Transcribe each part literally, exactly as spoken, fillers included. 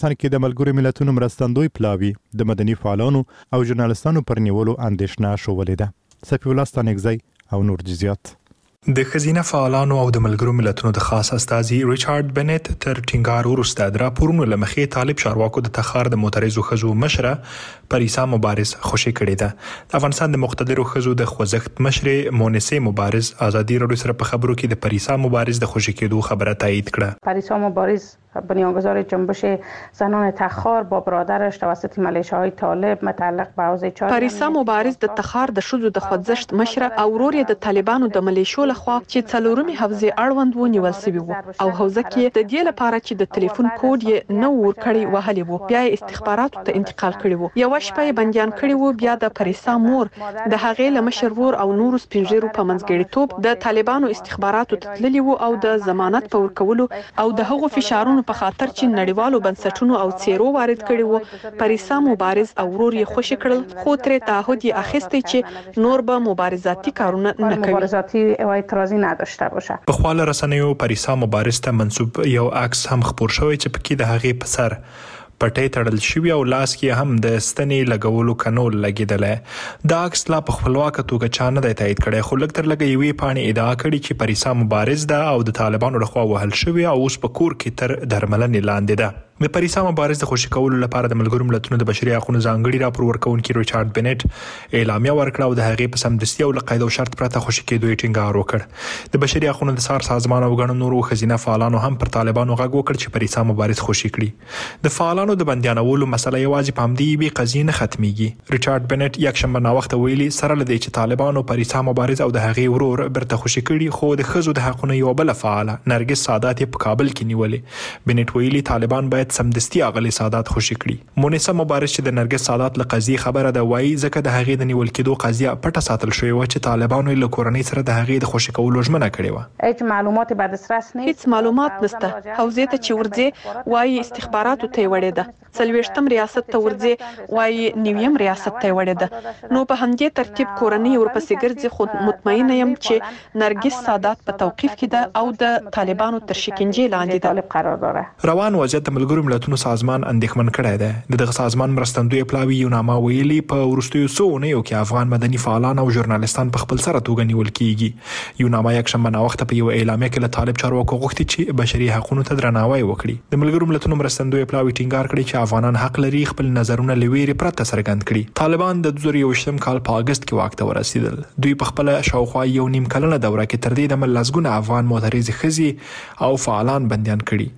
افغانستان کې د ملګرو ملتونو مرستندوی پلاوی د مدني فعالانو او ژورنالستانو پر نیولو اندېښنه شولې ده. صفي الله ستانکزی او نور جزئیات. د ښځینه فعالانو او د ملګرو ملتونو د خاص استازي ریچارډ بنت تر ټینګار وروسته د راپورونو له مخې طالب چارواکو د تخار د معترضو ښځو مشره پریسا مبارز خوشي کړې ده. د افغانستان د مقتدرو ښځو د خوځښت مشره مونسه مبارز ازادي رادیو سره په خبرو کې د پریسا مبارز د خوشي کېدو خبره تایید کړه. پریسا مبارز بنیانگذار جنبش زنان تخار با برادرش توسط ملیشه‌های طالب متعلق به حوزه چاد پریسا مبارز د تخار د شذو د خوځښت مشره او ورور د طالبانو د ملیشو لخوا چې څلورمي حوزه اړوند و نیول شوی وو او حوزه کې د دې لپاره چې د ټلیفون کوډ یې نو ور کړی وهلی وو بیا استخباراتو ته انتقال کړی وو. یو شپه بنديان کړی وو. بیا د پریسا مور د هغې له مشر ور او نورو سپینږیرو په منځګړیتوب د طالبانو استخباراتو ته تللی وو او د ضمانت په ورکولو او د هغو فشارونو په خاطر چې نړیوالو بنسټونو او څیرو وارد کړي وو. پریسا مبارز او ورور یې خوشي کړل خو تر تعهد یې اخیستی چې نور به مبارزاتي کارونه نه کوي. مبارزاتي او اعتراضي نداشته باشه. په خپل رسنیو پریسا مبارز ته منسوب یو عکس هم خبر شوی چې پکې د هغې په سر پټې تړل شوی او لاس کې هم د ستنې لګولو کنول لګیدل. دا عکس لا په خپلواکه توګه چا نه دی تایید کړی خو لږ تر لږه یوې پاڼې ادعا کړې چې پریسا مبارز ده او د طالبانو لخوا وهل شوی او اوس په کور کې تر درملنې لاندې ده. د پریسا مبارز د خوشي کولو لپاره د ملګرو ملتونو د بشري حقوقو ځانګړي راپور ورکونکي ریچارډ بنت اعلامیه ورکړه او د هغې په سمدستي او له قید او شرط پرته خوشي کېدو یې ټینګار وکړ. د بشري حقوقو د سار سازمان او ګڼو نورو ښځینه فعالانو هم پر طالبانو غږ وکړ چې پریسا مبارز خوشي کړي. د فعالانو د بندیانولو مسله یوازې په همدې یوې قضیې نه ختمیږي. ریچارډ بنت یکشنبه ناوخته ویلي سره له دې چې طالبانو پریسا مبارز او د هغې ورور برته خوشي کړي خو د ښځو د حقونو یوه بله فعاله نرګس سادات یې په کابل کې نیولې. بنت ویلي طالبان باید سمدستي اغلې سادات خوشي کړي. مونسه مبارز چې د نرګس سادات له قضیې خبره ده وایي ځکه د هغې د نیول کېدو قضیه پټه ساتل شوې وه چې طالبانو له کورنۍ سره د هغې د خوشي کولو ژمنه کړې وه. هیڅ معلومات به دسترس نه هیڅ معلومات نشته. حوزې ته چې ورځي وایي استخباراتو ته وړې ده. څلوېښتم ریاست ته ورځي وایي نیویم ریاست ته وړې ده. نو په همدې ترتیب کورنۍ ورپسې ګرځي خو مطمئنه یم چې نرګس سادات په توقیف کې ده او د طالبانو تر شکنجې لاندې طالب قرار داره. روان وضعیت د ملګرو ملتونو سازمان اندېښمن کړی دی. دغه سازمان مرستندوی پلاوی یوناما ویلي په وروستیو څو اونیو کې افغان مدني فعالان او ژورنالستان په خپل سره توګه نیول کیږي. یوناما یکشنبه ناوخته په یو اعلامیه کې له طالب چارواکو غوښتي چې بشري حقوقو ته درناوی وکړي. د ملګرو ملتونو مرستندوی پلاوی ټینګار کړی چې افغانان حق لري خپل نظرونه له ویرې پرته څرګند کړي. طالبان د دوه زره یوویشتم کال په اگست کې واک ته ورسېدل. دوی په خپل شاوخوا یو نیم کلنه دوره کې تر دې دمه لسګونه افغان معترضې ښځې او فعالان بندیان کړي.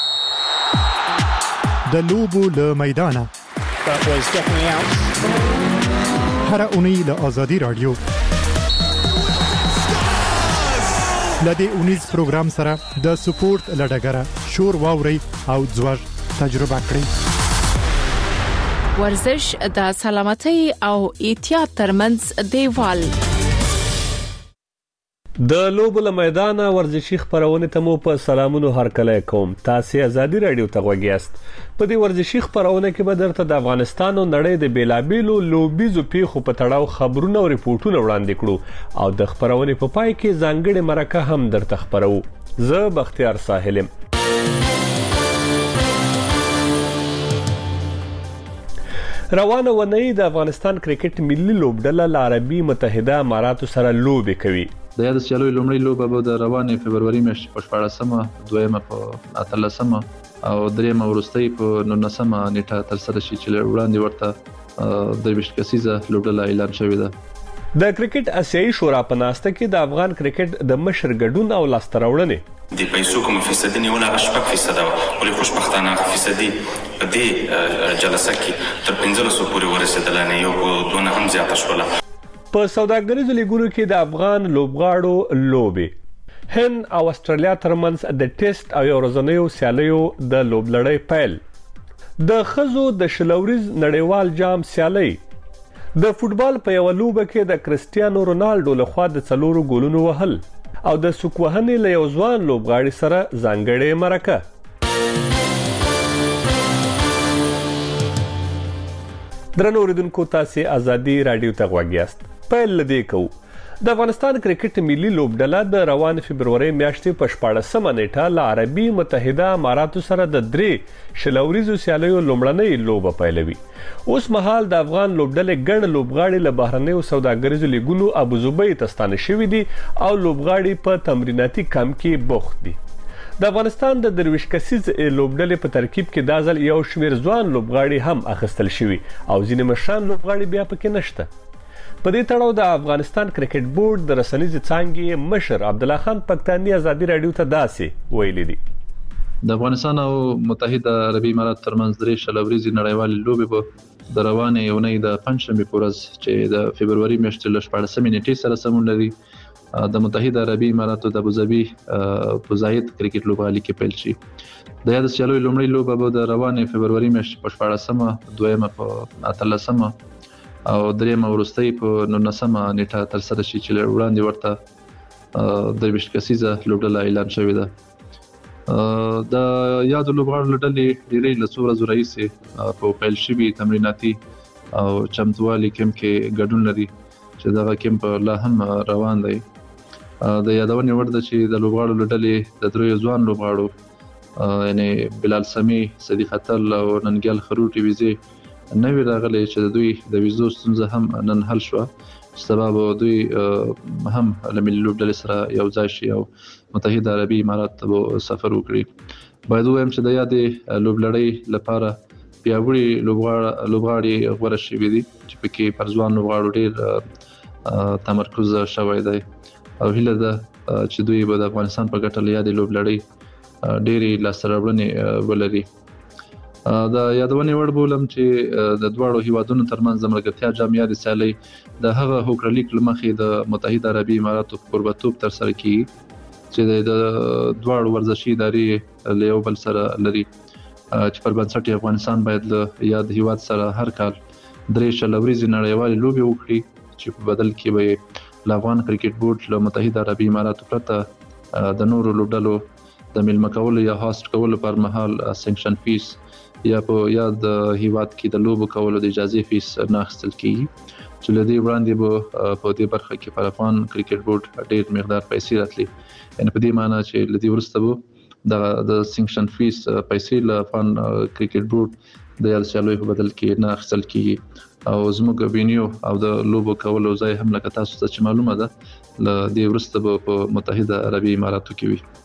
د لوبو له میدانه هر اونۍ له آزادي رادیو لدې اونیز پروګرام سره د سپورت لډګره شور واوري او ځوږ تجربه کړئ. ورزش د سلامتۍ او احتیاط ترمنځ دیوال. د لوبو له میدانه ورزشي خبرونه ته مو په سلامونو هرکلی کوم. تاسو آزادي رادیو ته غوږی یاست. په دې ورزشي خبرونه کې به درته د افغانستان او نړۍ د بیلابیلو لوبیزو پیښو په تړاو خبرونه او ریپورتونه وړاندې کړو او د خبرونه په پای کې ځانګړي مرکه هم درته خبرو. زه بختیار ساحل. روانه ونې د افغانستان کرکټ ملي لوبډله له عربي متحده اماراتو سره لوبې کوي. د یاد سیالو لومړی لوبه به د روانې فبروري میاشتې په شپاړسمه، دویمه په اتلسمه او دریمه وروستۍ په نولسمه نیټه ترسره شي چې وړاندې ورته درویشت کسیزه لوبډله اعلان شوې ده. د کرکټ آسیایي شورا په ناسته کې د افغان کرکټ د مشر ګډون او لاسته راوړنې د پیسو کوم فیصدي نیونه شپږ فیصده ولې خوشبختانه فیصدي په دې جلسه کې تر پنځلسو پورې ورسېدل نه یو دونه هم زیاته شوله. په سوداګریزو لیګونو کې د افغان لوبغاړو لوبې هند او استرالیا ترمنځ د ټیسټ او یو ورځنیو سیالیو د لوبلړۍ پیل. د ښځو د شلوريز نړیوال جام سیالي. د فوتبال په یو لوبه کې د کرسټیانو رونالډو لخوا د څلورو ګولونو وهل او د سوکوهنې له یو ځوان لوبغاړي سره ځانګړې مرکه. درنو اوریدونکو تاسو آزادي رادیو ته غوږی یاست. پیل لدې کو د افغانستان کرکټ ملي لوبډله د روان فبرवरी میاشتې په شپاړسمه نیټه له عربي متحده اماراتو سره د درې شلوریزو سیالیو لومړنۍ لوبه پیلوي. اوس مهال د افغان لوبډلې ګڼ لوبغاړي له بهرنیو سوداګریزو لیګونو ابوظبي ته ستانه شوي دي او لوبغاړي په تمریناتي کمپ کې بوخت دي. د افغانستان د درویش کسیز لوبډلې په ترکیب کې د ځل یو شمیر ځوان لوبغاړي هم اخیستل شوي او ځینې مشران لوبغاړي بیا پکې نشته. په دې تړاو د افغانستان کرکټ بورډ د رسنیزې څانګې مشر عبدالله خان پکتاني ازادي رادیو ته داسې ویلي دي: د افغانستان او متحده عربي امارات ترمنځ درې شلوريزې نړیوالې لوبې به د روانې اونۍ د پنځشنبې په ورځ چې د فبرवरी میاشتې له شپاړسمې نیټې سره سمون لري د متحده عربي اماراتو د ابوظبي په زاید کرکټ لوبغالي کې پیل شي. د یاد سیالیو لومړۍ لوبه به د روانې فبرवरी میاشتې په شپاړسمه، دویمه په اتلسمه او درېمه وروستۍ په نولسمه نیټه ترسره شي چې وړاندې ورته درویش کسیزه لوبډله اعلان شوې ده. د یاد لوبغاړو لوبډلې ډېرې له څو ورځو راهیسې په پیل شوي تمریناتي او چمتووالي کمپ کې ګډون لري چې دغه کمپ لا هم روان دی. د یادونې وړ ده چې د لوبغاړو لوبډلې د دریو ځوان لوبغاړو یعنی بلال سمی، صدیق اتل او ننګیال خروټي ویزې نوی راغلی چې د دوی د ویزو ستونزه هم نن حل شوه چې سبب دوی هم له ملي لوبډلې سره یو ځای شي او متحده عربي امارات ته سفر وکړي. باید ووایم چې د یادې لوبلړۍ لپاره پیاوړي لوبغاړي غوره شوي دي چې پکې پر ځوان لوبغاړو ډېر تمرکز شوی دی او هیله ده چې دوی به د افغانستان په ګټه له یادې لوبلړۍ ډېرې لاسته راوړنې ولري. د یادونې وړ بولم چې د دواړو هیوادونو ترمنځ د ملګرتیا جامعه د سیالۍ د هغه هوکړلیک له مخې د متحده عربي اماراتو کوربتوب ترسره کیږي چې د دواړو ورزشي ادارې له یو بل سره لري چې پر بنسټ افغانستان باید له یاد هیواد سره هر کال درې شلوريزې نړیوالې لوبې وکړي چې په بدل کې به له افغان کرکټ بورډ له متحده عربي اماراتو پرته د نورو لوبډلو د میلمه کولو یا هاست کولو پر مهال سنکشن فیس یا په یاد هیواد کې د لوبو کولو د اجازه فیس نه اخیستل کیږي چې لدی وړاندې به په دې برخه کې پر افغان کرکټ بورډ ډېر مقدار پیسې راتلي. یعنی په دې معنی چې لدی ورسته به د د سنکشن فیس پیسې له افغان کرکټ بورډ د یاد سیالیو په بدل کې نه اخیستل کیږي او زموږ وینیو او د لوبو کولو ځای هم لکه تاسو ته چې معلومه ده له دې ورسته به په متحده عربي اماراتو کې وي.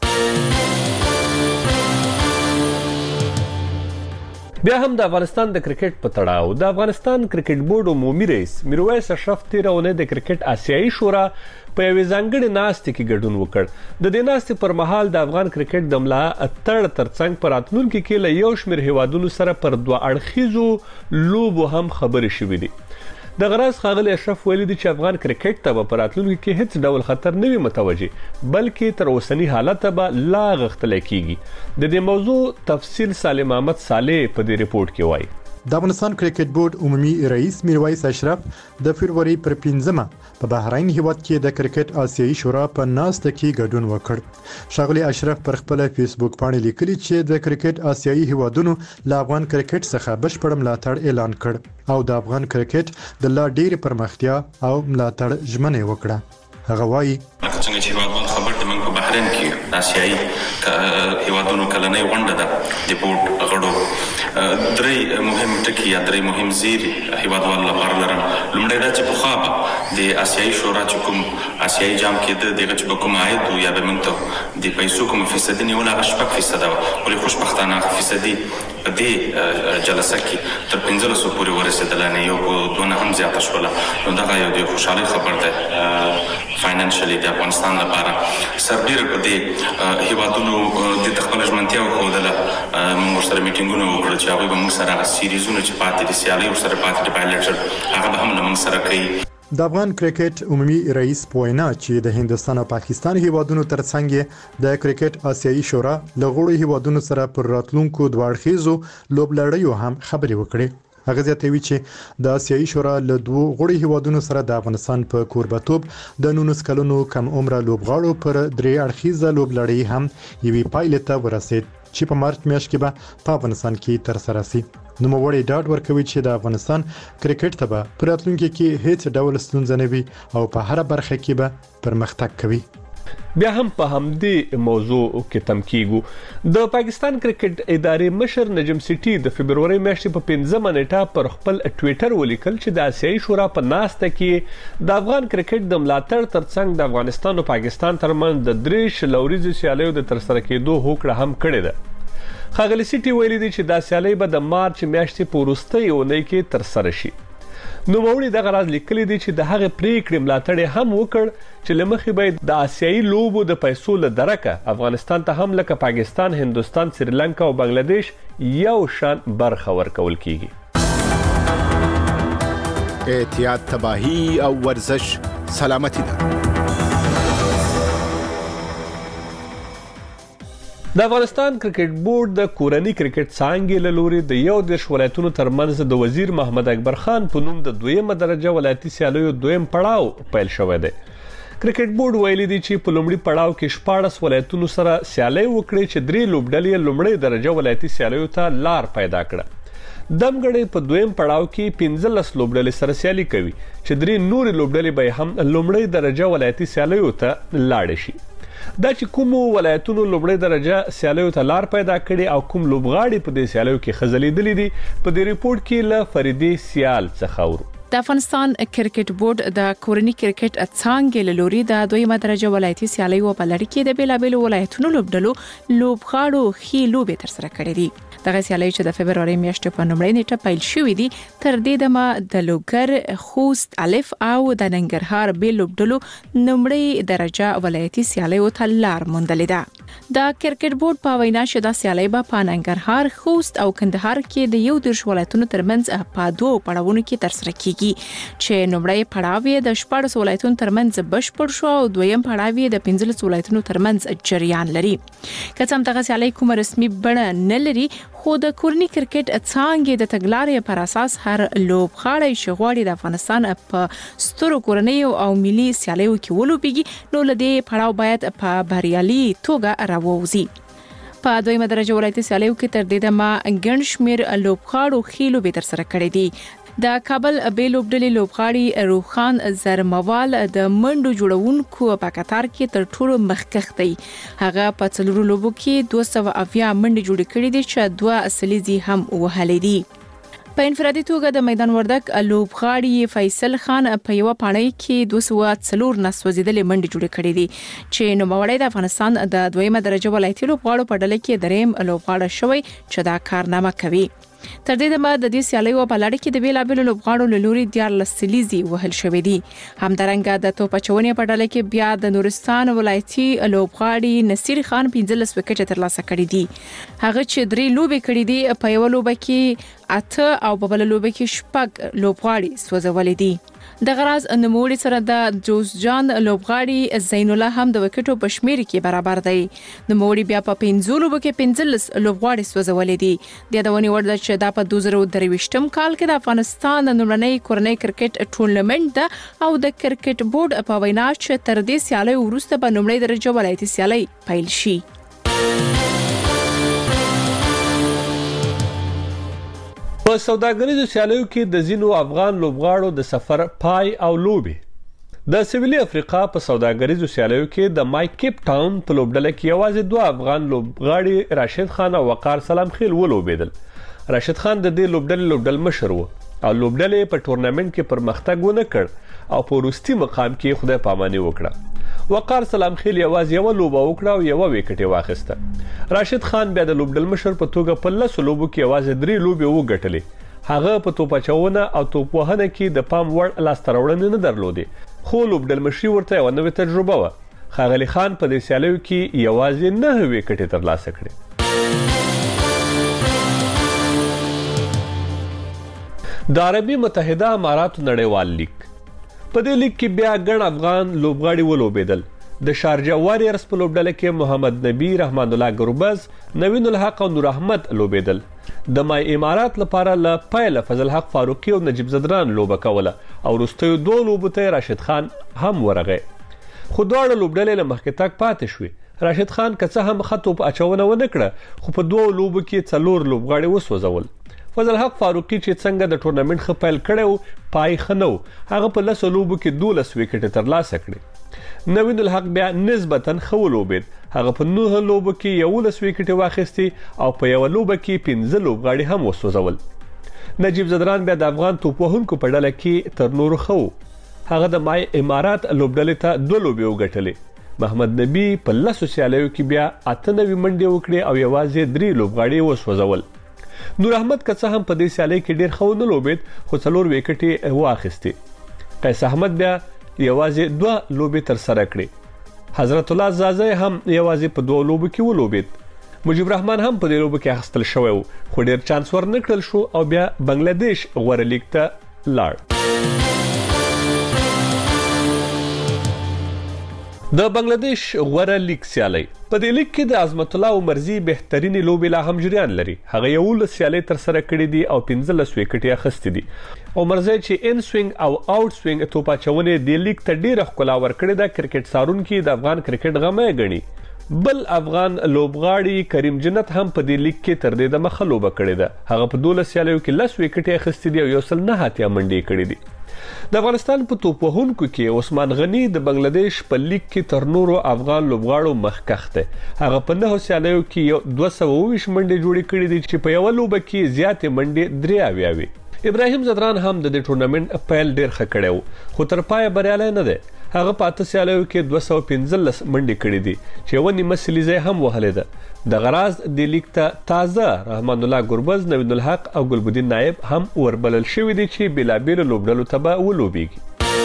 بیا هم د افغانستان د کرکټ په تړاو د افغانستان کرکټ بورډ عمومي رئیس میرویس اشرف تیره اونۍ د کرکټ آسیایي شورا په یوې ځانګړې ناستې کې ګډون وکړ. د دې ناستې پر مهال د افغان کرکټ د ملا اتړ ترڅنګ په راتلونکي کې له یو شمېر هیوادونو سره پر دوه اړخیزو لوبو هم خبرې شوې دي. د غرض ښاغلي اشرف ویلي دي چې افغان کرکټ ته به په راتلونکي کې هیڅ ډول خطر نه وي متوجه بلکې تر اوسني حالت به لا غښتلی کیږي. د دې موضوع تفصیل سالم احمد صالح په دې ریپورت کې وایي. د افغانستان کرکټ بورډ عمومي رئیس میرویس اشرف د فبرवरी پر پنځمه په بحرین هیواد کې د کرکټ آسیایي شورا په ناسته کې ګډون وکړ. ښاغلي اشرف پر خپل فیسبوک باندې لیکلي چې د کرکټ آسیایي هیوادونو له افغان کرکټ څخه بشپړ ملاتړ اعلان کړ او د افغان کرکټ د لا ډیر پرمختیا او ملاتړ ژمنه وکړه. هغه وایي څنګه چې هیوادوال خبر دي موږ په بحرین کې آسیایي هیوادونو کلنۍ غونډه ده د بورډ غړو درې مهم ټکي یا درې مهم زیری هیوادوال لپاره لرم. لومړی دا چې پخوا به د آسیایي شورا چې کوم آسیایي جام کې د دغه چې به کوم عاید و یا به موږ ته د پیسو کوم فیصدي نیونه هغه شپږ فیصده وه ولې خوشبختانه هغه فیصدي په دې جلسه کې تر پنځلسو پورې ورسېدله نه یو دونه هم زیاته شوله. نو دغه یو د خوشحالۍ خبر دی فاینانشلی د افغانستان لپاره. سربیره په دې هیوادونو د خپله ژمنتیا وښودله موږ ورسره میټینګونه وکړل چې هغوی به موږ سره هغه سیریزونه چې پاتې دي سیالۍ ورسره پاتې دي بایلټر هغه به هم له موږ سره کوي. د افغان کرکټ عمومي رئیس پوینا چې د هندستان او پاکستان هیوادونو ترڅنګ د کرکټ آسیایي شورا له غړو هیوادونو سره پر راتلونکو دوه اړخیزو لوبلړیو هم خبرې وکړې. هغه زیاتوي چې د آسیایي شورا له دوه غړو هیوادونو سره د افغانستان په کوربتوب د نولس کلونو کم عمره لوبغاړو پر درې اړخیزه لوبلړۍ هم یوې پایلې ته ورسېد چې په مارچ میاشت کې به په افغانستان کې ترسره شي. نوموړی ډاډ ورکوي چې د افغانستان کرکټ ته به په راتلونکي کې هیڅ ډول ستونزه نه وي او په هر برخه کې به پرمختګ کوي. بیا هم په همدې موضوع کې تم کیږو. د پاکستان کرکټ ادارې مشر نجم سیټي د فبروري میاشتې په پنځمه نیټه پر خپل ټوئیټر ولیکل چې د آسیایي شورا په ناسته کې د افغان کرکټ د ملاتړ ترڅنګ د افغانستان او پاکستان ترمنځ د درې شلوريزو سیالیو د ترسره کېدو هوکړه هم کړې ده. ښاغلي سیټي ویلي دي چې دا سیالۍ به د مارچ میاشتې په وروستۍ اونۍ کې ترسره شي. نوموړي دغه راز لیکلي دي چې د هغې پریکړې ملاتړ هم وکړ چې له مخې به د آسیایي لوبو د پیسو له درکه افغانستان ته هم لکه پاکستان، هندوستان، سریلانکا او بنگلاديش یو شان برخه ورکول کیږي. احتیاط، تباهي او ورزش سلامتی ده. د افغانستان کرکټ بورډ د کورنی کرکټ څانګې له لوري د یو دیرش ولایتونو ترمنځ د وزیر محمد اکبر خان په نوم د دویمه درجه ولایتي سیالیو دویم پړاو پیل شوی دی. کرکټ بورډ ویلي دی چې په لومړي پړاو کې شپاړس ولایتونو سره سیالۍ وکړي چې درې لوبډلې لومړۍ درجه ولایتي سیالیو ته لار پیدا کړه. دمګړې په دویم پړاو کې پنځلس لوبډلې سره سیالي کوي چې درې نورې لوبډلې به هم لومړۍ درجه ولایتي سیالیو ته لاړې شي. دا چې کوم ولایتونو لومړۍ درجه سیالیو ته لار پیدا کړي او کوم لوبغاړي په دې سیالیو کې خزلیدلې دي په دې ریپورت کې له فریدې سیال څخه ورو. د افغانستان کرکټ بورډ د کورنی کرکټ څانګې له لوري د دویمه درجه ولایتي سیالیو په لړ کې د بیلابېلو ولایتونو لوبډلو لوبغاړو ښې لوبې ترسره کړې دي. دغه سیالۍ چې د فبروري میاشتې په لومړۍ نیټه پیل شوې دي تر دې دمه د لوګر، خوست، الف او د ننګرهار بیل لوبډلو لومړۍ درجه ولایتي سیالیو ته لار موندلې ده. د کرکټ بورډ په وینا چې دا سیالۍ به په ننګرهار، خوست او کندهار کې د یو دیرش ولایتونو ترمنځ په دوه پړاوونو کې ترسره کیږي چې لومړی پړاو یې د شپږ ولایتونو ترمنځ بشپړ شو او دویم پړاو یې د پنځلس ولایتونو ترمنځ جریان لري. که څه هم دغه سیالۍ کومه رسمي بڼه نه لري خو د کورنی کرکټ څانګې د تګلارې پر اساس هر لوبغاړی چې غواړي د افغانستان په سترو کورنیو او ملي سیالیو کې ولوبېږي نو له دې پړاو باید په بریالي توګه راووځي. په دویمه درجه ولایتي سیالیو کې تر دې دمه ګڼ شمېر لوبغاړو ښې لوبې ترسره کړې دي. د کابل بیل لوبډلې لوبغاړي روخان زرموال د منډو جوړونکو په قطار کې تر ټولو مخکښ دی. هغه په څلورو لوبو کې دوه سوه اویا منډې جوړې کړې دي چې دوه اصليزي هم وهلې دي. په انفرادي توګه د میدان وردک لوبغاړي فیصل خان په یو پاڼۍ کې دوه سوه څلور نسوځېدلې منډې جوړې کړې دي چې نوموړی د افغانستان د دویمه درجه ولایتي لوبغاړو په ډله کې دریم لوبغاړی شوی چې دا کارنامه کوي. تر دې دمه د دې سیالیو په لړ کې د بیلابېلو لوبغاړو له لوري دیارلس سلیزي وهل شوې دي. همدارنګه د توپ اچونې په ډله کې بیا د نورستان ولایتي لوبغاړي نصیر خان پنځلس وکټ ترلاسه کړي دي. هغه چې درې لوبې کړې دي په یو لوبه کې اته او په بل لوبه کې شپږ لوبغاړي سوځولې دي. د غراز نوموړي سره د جوزجان لوبغاړي زین الله هم د وکټو په شمیر کې برابر دی. نوموړي بیا په پنځو لوبو کې پنځلس لوبغاړي سوځولې دي. د یادونې وړ ده چې دا په دوه زره درویشتم کال کې د افغانستان د لومړنۍ کورنۍ کرکټ ټورنمنت ده او د کرکټ بورډ په وینا چې تر دې سیالۍ وروسته په لومړۍ درجه ولایتي سیالۍ پیل شي. په سوداګریزو سیالیو کې د ځینو افغان لوبغاړو د سفر پای او لوبې. د سویلي افریقا په سوداګریزو سیالیو کې د مای کیپ ټاون په لوبډله کې یوازې دوه افغان لوبغاړي راشد خان او وقار سلام خیل ولوبېدل. راشد خان د دې لوبډلې لوبډل مشر و او لوبډلې په ټورنمنت کې پرمختګ ونه کړ او په وروستي مقام کې خدای پاماني وکړه. وقار سلام خیل یوازې یو لوبه وکړه او یو وکټ یې واخیسته. راشد خان بیا د لوبډل مشر په توګه په لسو لوبو کې یوازې درې لوبې وګټلې. هغه په توپ اچونه او توپ وهنه کې د پام وړ لاسته راوړنې نه درلودې خو لوبډل مشري ورته یو نوې تجربه وه. ښاغلي خان په دې سیالیو کې یوازې نه وکټې ترلاسه کړې. د عربي متحده اماراتو نړیوال لیگ په دې لیگ کې بیا ګڼ افغان لوبغاړي ولوبېدل. د شارجه واریرز په لوبډله کې محمد نبی، رحمان الله ګربز، نوین الحق او نور احمد لوبېدل. د مای امارات لپاره له پیله فضل حق فاروقي او نجیب زدران لوبه کوله او وروستیو دوه لوبو ته راشد خان هم ورغی. خو دواړه لوبډلې له مخکې تګ پاتې شوې. راشد خان که څه هم ښه توپ اچونه ونه کړه خو په دوه لوبو کې څلور لوبغاړي وسوځول. فضل حق فاروقي چې څنګه د ټورنمنت خپل کړو پای خنو هغه په لس لوبو کې دولس وکټ ترلاسه کړې. نوین الحق بیا نسبتا خولوبید هغه په نه لوبو کې یولس وکټ واخیستي او په یو لوبه کې پنځه لوبغاړي هم وسوځول. نجیب زدران بیا د افغان توپوهونکو په ډله کې تر نورو خو هغه د مای امارات لوبډلې ته دوه لوبې وګټلې. محمد نبی په لسو سیالیو کې بیا اته نوي منډې وکړې او یوازې درې لوبغاړي وسوځول. نور احمد که څه هم په دې سیالۍ کې ډیر خو نه لوبید خو څلور وکټې واخیستي. قیس احمد بیا یوازې دوه لوبې تر سره کړې. حضرت الله زازی هم یوازې په دوه لوبو کې ولوبید. مجيب الرحمن هم په دې لوبه کې اخیستل شوی خو ډیر چانس ورنکړل شو او بیا بنگلاديش غوړه لیګ ته لاړ. د بنگلاديش غوړه لیګ سیالي په دې لیګ کې د عظمت الله عمرزي بهترینی لوبې لا هم جریان لري. هغه یو له سیالي تر سره کړې دي او پنځلس وکټې اخیستې دي. عمرزي چې ان سوینګ او آوټ سوینګ توپا چونه د لیګ ته ډیره ښکلا ورکړې ده. کرکټ سارونکو د افغان کرکټ غمه غني. بل افغان لوبغاړي کریم جنت هم په دې لیګ کې تر دې د مخه لوبه کړې ده. هغه په دولس سیالیو کې لس وکټې اخیستې دي او یو سل نه اتیا منډې کړې دي. د افغانستان په توپوهونکو کې عثمان غنی د بنگلاديش په لیګ کې تر نورو افغان لوبغاړو مخکښ دی. هغه په نه سیالیو کې یو دوه سوه اووه منډې جوړې کړې دي چې په یو لوبه کې زیاتې منډې درې اویا وي. ابراهیم زدران هم د دې ټورنمنت پیل ډیر ښه کړی و خو تر پایه بریالی نه دی. هغه په اته سیالیو کې دوه سوه پنځلس منډې کړې دي چې یوه نیمه سلیزه هم وهلې ده. د غراز د لیګ ته تازه رحمان الله ګربز، نوین الحق او ګلبدین نایب هم وربلل شوي دي چې بېلابېلو لوبډلو ته به ولوبېږي.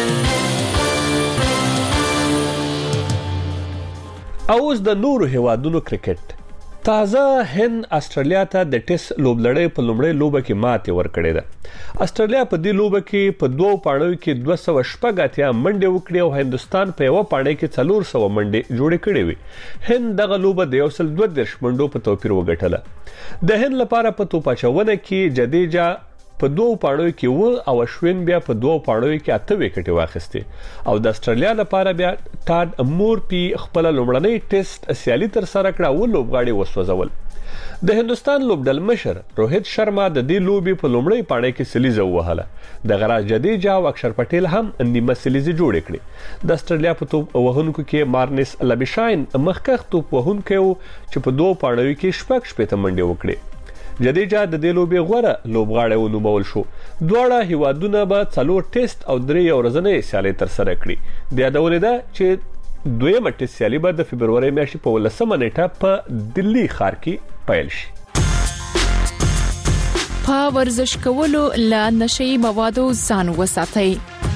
او اوس د نورو هیوادونو کرکټ. تازه هند استرالیا ته د ټیسټ لوبلړۍ په لومړۍ لوبه کې ماتې ورکړې ده. استرالیا په دې لوبه کې په دوه پاڼو کې دوه سوه شپږ اتیا منډې وکړې او هندستان په یوه پاڼۍ کې څلور سوه منډې جوړې کړې وې. هند دغه لوبه د یو سل دوه دېرش منډو په توپیر وګټله. د هند لپاره په توپاچونه کې جدیجا په دوه پاڼو کې و او اشوین بیا په دوه پاڼو کې اته وکټې واخیستې. او د استرالیا لپاره بیا ټاډ مورپی خپل لومړنۍ ټیسټ سیالي تر سره کړه او لوبغاړي وسوځول. د هندستان لوبډل مشر روهیت شرما د دې لوبې په لومړۍ پاڼۍ کې سلیزه وهله. د غراج جدیجا او اکشر پټیل هم نیمه سلیزه جوړې کړې. د استرالیا په توپ وهونکو کې مارنس لبشاین مخکښ توپ وهونکی و چې په دوه پاڼو کې شپږ شپېته منډې وکړې. جدیجا د دې لوبې غوره لوبغاړی ونومول شو. دواړه هیوادونه به څلور ټیسټ او درې ورځنۍ سیالۍ تر سره کړي. د یادونې ده چې دویمه ټیسټ سیالي به د فبرورۍ میاشتې په ولسمه نیټه په دلی ښار کې پیل شي. په ورزش کولو له نشئی موادو ځان وساتئ.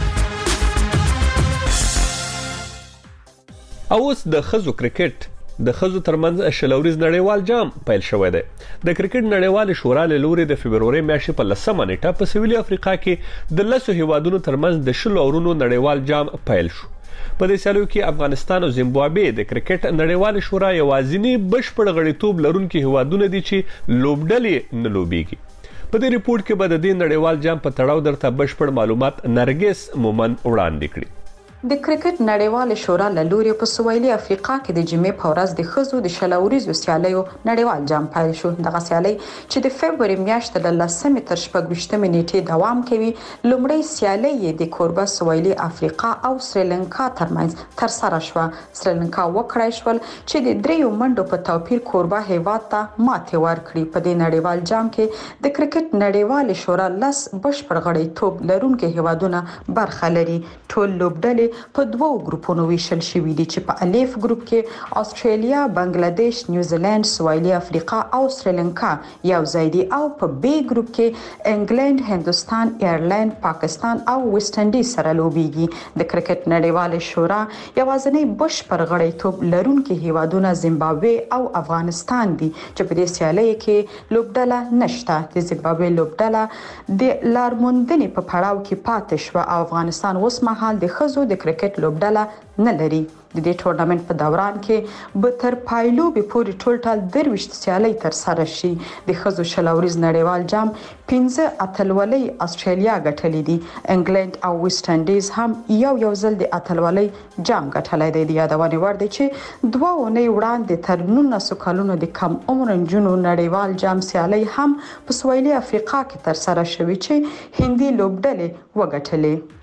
اوس د ښځو کرکټ. د ښځو ترمنځ شلوريز نړیوال جام پیل شوی دی. د کرکټ نړیوال شورا له لوري د فبرورۍ میاشتې په لسمه نیټه په سویلي افریقا کې د لسو هیوادونو ترمنځ د شلو اورونو نړیوال جام پیل شو. په دې سیالیو کې افغانستان او زیمبابوې د کرکټ نړیوال شورا یوازینی بشپړ غړیتوب لرونکي هیوادونه دي چې لوبډلې نه لوبېږي. په دې ریپورت کې به د دې نړیوال جام په تړاو درته بشپړ معلومات نرګس مومن وړاندې کړي. د کرکټ نړیوال شورا له لوري په سویلي افریقا کې د جمعې په ورځ د ښځو د شلوريزو سیالیو نړیوال جام پیل شو. دغه سیالي چې د فبرورۍ میاشتې له لسمې تر شپږویشتمې نیټې دوام کوي، لومړی سیالي یې د کوربه سویلي افریقا او سریلانکا ترمنځ تر سره شوه. سریلانکا وکړای شول چې د دریو منډو په توپیر کوربه هیواد ته ماتې ورکړي. په دې نړیوال جام کې د کرکټ نړیوال شورا لس بشپړ غړیتوب لرونکي هیوادونه برخه لري. ټول لوبډلې په دوو ګروپونو ویشل شوي دي چې په الف ګروپ کې استرالیا، بنگلاديش، نیوزیلند، سویلي افریقا او سریلانکا یو ځای دي او په بی ګروپ کې انګلند، هندستان، ایرلند، پاکستان او ویسټ انډیز سره لوبېږي. د کرکټ نړیوال شورا یوازینی بشپړ غړیتوب لرونکي هیوادونه زیمبابوې او افغانستان دي چې په دې سیالۍ کې لوبډله نشته. د زیمبابوې لوبډله د لارموندنې په پړاو کې پاتې شو او افغانستان اوس مهال د ښځو د کرکټ لوبډله نه لري. د دې ټورنمنت په دوران کې به تر پایلوبې پورې ټول ټال درويشت سیالۍ تر سره شي. د ښځو شل اوریز نړیوال جام پنځه اتلولۍ استرالیا ګټلې دي. انګلند او ویسټ انډیز هم یو یو ځل د اتلولۍ جام ګټلای دی. د یادونې وړ دی چې دوه اونۍ وړاندې تر نولسو کلونو د کم عمر نجونو نړیوال جام سیالۍ هم په سویلي افریقا کې تر سره شوې چې هندي لوبډلې وګټلې.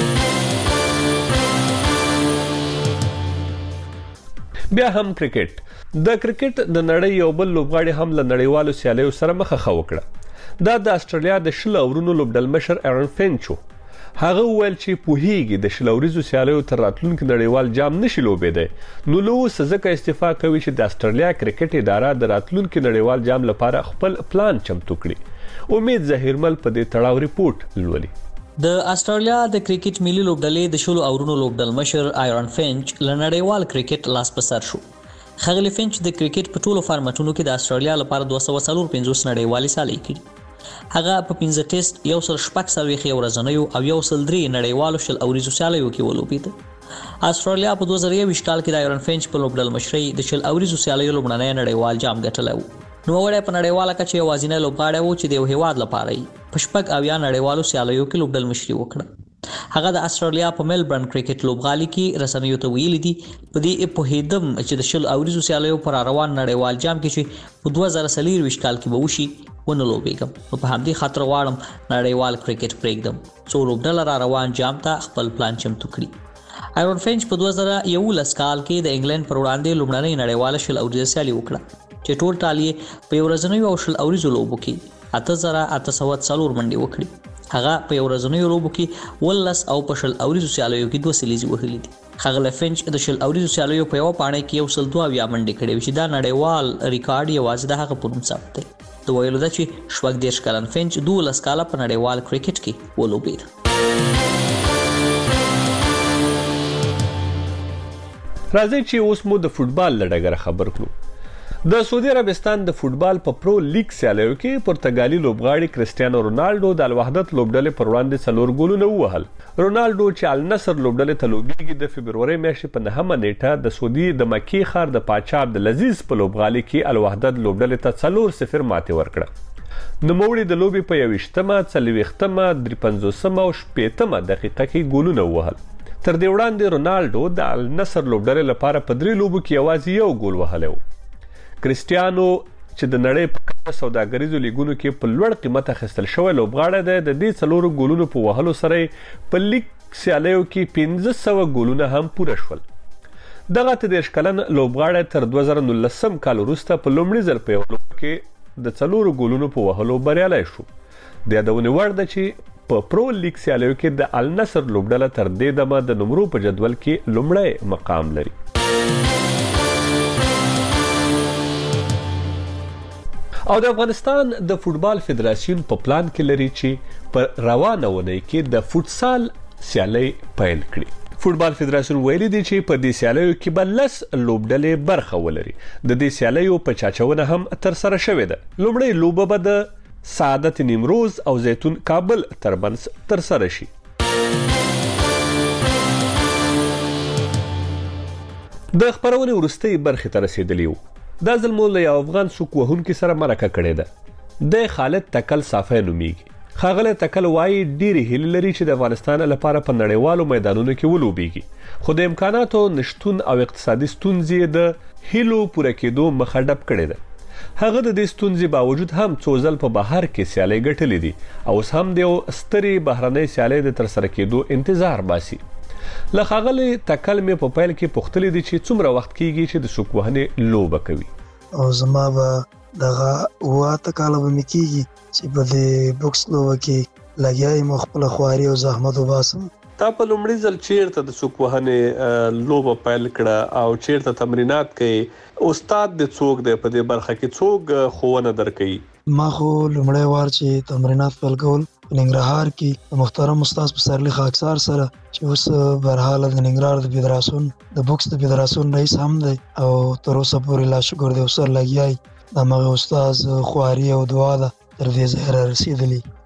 بیا هم کرکټ. د کرکټ د نړۍ یو بل لوبغاړي هم له نړیوالو سیالیو سره مخه وکړه. دا د استرالیا د شل اورونو لوبډل مشر ایرن فینچ و. هغه ویل چې پوهیږي د شل اوريزو سیالیو تر راتلونکي نړیوال جام نشي لوبېدای، نو له ځکه استعفا کوي چې د استرالیا کرکټ اداره د راتلونکي نړیوال جام لپاره خپل پلان چمتو کړي. امید ظهیرمل په دې تړاو ریپورت لولي. د استرالیا د کرکټ ملي لوبډلې د شلو اورونو لوبډل مشر آیرن فینچ له نړیوال کرکټ لاس په سر شو. خغلی فینچ د کرکټ په ټولو فارمټونو کې د استرالیا لپاره دوه سوه څلور پنځوس نړیوالې سیالۍ کړې. هغه په پنځه ټیسټ یو سل شپږ څلوېښت ورځنیو او یو سل درې نړیوالو شل اوریزو سیالیو کې ولوبېده. استرالیا په دوه زره یوویشت کال کې د آیرن فینچ په لوبډل مشرۍ د شل اوریزو سیالیو لومړنی نړیوال جام ګټلی و. نو وړه په نړیواله کچه یوازینی لوبغاړی و چې د یو هیواد لپاره په شپږ اویا نړیوالو سیالیو کې لوبډل مشري وکړه. هغه د استرالیا په ملبورن کرکټ لوبغالي کې رسنیو ته ویلي دي په دې په هیدم چې د شل اوریزو سیالیو پر روان نړیوال جام کې چې په دوه زره څلوېښت کال کې به وشي ونه لوبېږم، نو په همدې خاطر غواړم نړیوال کرکټ پرېږدم څو لوبډله را روان جام ته خپل پلان چمتو کړي. آیرن فینچ په دوه زره یولس کال کې د انګلند پر وړاندې لومړنۍ نړیواله شل اوریزه سیالي وکړه چې ټول ټال یې په یو ورځنیو او شل اوریزو لوبو کې اته زره اته سوه څلور منډې وکړې. هغه په یو ورځنیو لوبو کې ولس او په شل اوریزو سیالیو کې دوه سلیزې وهلې دي. خغلی فینچ د شل اوریزو سیالیو په یوه پاڼۍ کې یو سل دوه اویا منډې کړې چې دا نړیوال ریکارډ یوازې د هغه په نوم ثبت دی. د ویلو ده چې شپږ دېرش کلن فینچ دولس کاله په نړیوال کرکټ کې ولوبېد. راځئ چې اوس مو د فوټبال له ډګره خبر کړو. د سعودي عربستان د فوټبال په پرو لیګ سیالیو کې پرتګالي لوبغاړي کرسټیانو رونالډو د الوحدت لوبډلې پر وړاندې څلور ګولونه ووهل. رونالډو چې النصر لوبډلې ته لوبېږي د فبرورۍ میاشتې په نهمه نیټه د سعودي د مکې ښار د پاچا عبدالعزیز په لوبغالي کې الوحدت لوبډلې ته څلور صفر ماتې ورکړه. نوموړي د لوبې په یوویشتمه، څلوېښتمه، درې پنځوسمه او شپېتمه دقیقه کې ګولونه ووهل. تر دې وړاندې رونالډو د النصر لوبډلې لپاره په درې لوبو کې یوازې یو ګول وهلی و. کرسټیانو چې د نړۍ په سوداګریزو لیګونو کې په لوړ قیمت اخیستل شوی لوبغاړی دی، د دې څلورو ګولونو په وهلو سره په لیګ سیالیو کې پنځه سوه ګولونه هم پوره شول. دغه اته دېرش کلن لوبغاړی تر دوه زره نولسم کال وروسته په لومړي ځل په یو لوب کې د څلورو ګولونو په وهلو بریالی شو. د یادونې وړ ده چې په پرو لیګ سیالیو کې د النصر لوبډله تر دې دمه د نمرو په جدول کې لومړی مقام لري. او د افغانستان د فوټبال فدراسیون په پلان کې لري چې په روانه اونۍ کې د فوټسال سیالۍ پیل کړي. فوټبال فدراسیون ویلي دی چې په دې سیالیو کې به لس لوبډلې برخه ولري. د دې سیالیو په چاچونه هم تر سره شوې ده. لومړی لوبه به د سعادت نیمروز او زیتون کابل ترمنځ تر سره شي. د خبرونې وروستۍ برخې ته رسیدلی وو. دا ځل مو له یو افغان سوک وهونکي سره مرکه کړې ده. د خالد تکل صافی نومیږي. ښاغلی تکل وایي ډېرې هیلې لري چې د افغانستان لپاره په نړیوالو میدانونو کې ولوبېږي، خو د امکاناتو نشتون او اقتصادي ستونزې د هیلو پوره کېدو مخه ډب کړې ده. هغه د دې ستونزې باوجود هم څو ځل په بهر کې سیالۍ ګټلې دي او اوس هم د یو سترې بهرنۍ سیالۍ د ترسره کېدو انتظار باسي. له ښاغلي تکل مې په پیل کې پوښتلي دي چې څومره وخت کېږي چې د سوک وهنې لوبه کوي. او زما به دغه اوه اته کاله به مې کېږي چې په دې بوکس لوبه کې لګیا یم او خپله خواري او زحمت وباسم. تا په لومړي ځل چیرته د سوک وهنې لوبه پیل کړه او چیرته تمرینات کوي؟ استاد د څوک دی په دې برخه کې؟ څوک ښوونه درکوي؟ ما خو لومړی وار چې تمرینات پیل کول په ننګرهار کې د محترم استاد پسرلي خاکسار سره چې اوس برحاله د ننګرهار د فدراسیون د بوکس د فدراسیون رئیس هم دی او تر اوسه پورې لا شکر دی ورسره لګیا یي. د همغې استاد خواري او دعا ده تر دې ځایه را رسېدلي.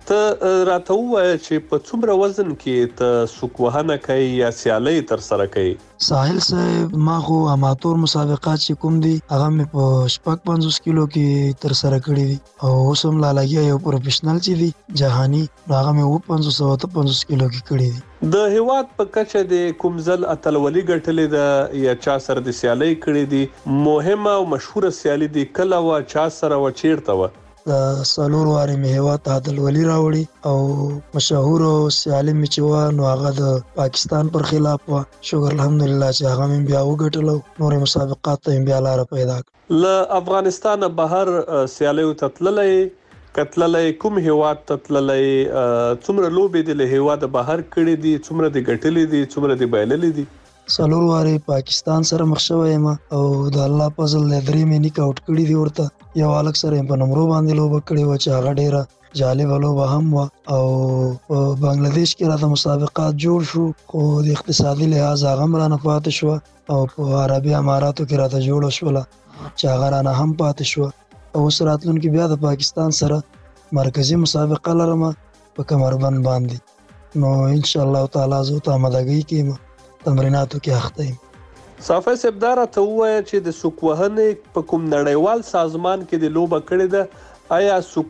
ته راته ووایه چې په څومره وزن کې ته سوک وهنه کوي یا سیالۍ ترسره کوي؟ ساحل صاحب ما خو اماتور مسابقات چې کوم دي هغه مې په شپږ پنځوس کیلو کې ترسره کړي دي او اوس هم لا لګیا یو پروفیشنل چې دي جهاني هغه مې اووه پنځوس او اته پنځوس کیلو کې کړي دي. د هیواد په کچه د کوم ځل اتلولي ګټلې ده یا چا سره د سیالۍ کړې دي؟ مهمه او مشهوره سیالي دي کله و چا سره و چیرته و؟ د څلور وارې مې هیواد ته اتلولي راوړي او مشهوره سیالي مې چې وه نو هغه د پاکستان پر خلاف وه. شکر الحمدلله چې هغه مې بیا وګټله، نورې مسابقات ته مې بیا لاره پیدا کړه. له افغانستانه بهر سیالیو ته تللی کتللی کوم هیواد ته تللی؟ څومره لوبې دې له هیواده بهر کړې دي؟ څومره دې ګټلې دي؟ څومره دې بایللې دي؟ څلور وارې پاکستان سره مخ شوی یم او د الله فضل له درې مې نیک آوټ کړي دي. ورته یو هلک سره یې په نمرو باندې لوبه کړې وه چې هغه ډېره جالبه لوبه هم وه او په بنګلادیش کې راته مسابقات جوړ شو خو د اقتصادي لحاظ هغه هم رانه پاتې شوه او په عربي اماراتو کې راته جوړه شوله چې هغه رانه هم پاتې شوه. اوس راتلونکي بیا د پاکستان سره مرکزي مسابقه لرم په کمربند باندې، نو انشاءالله تعالی زه ته آمادګي کوم تمریناتو کې اخته یم. صافی صاحب دا راته ووایه چې د سوک وهنې په کوم نړیوال سازمان کې د لوبه کړې ده؟ آیا سوک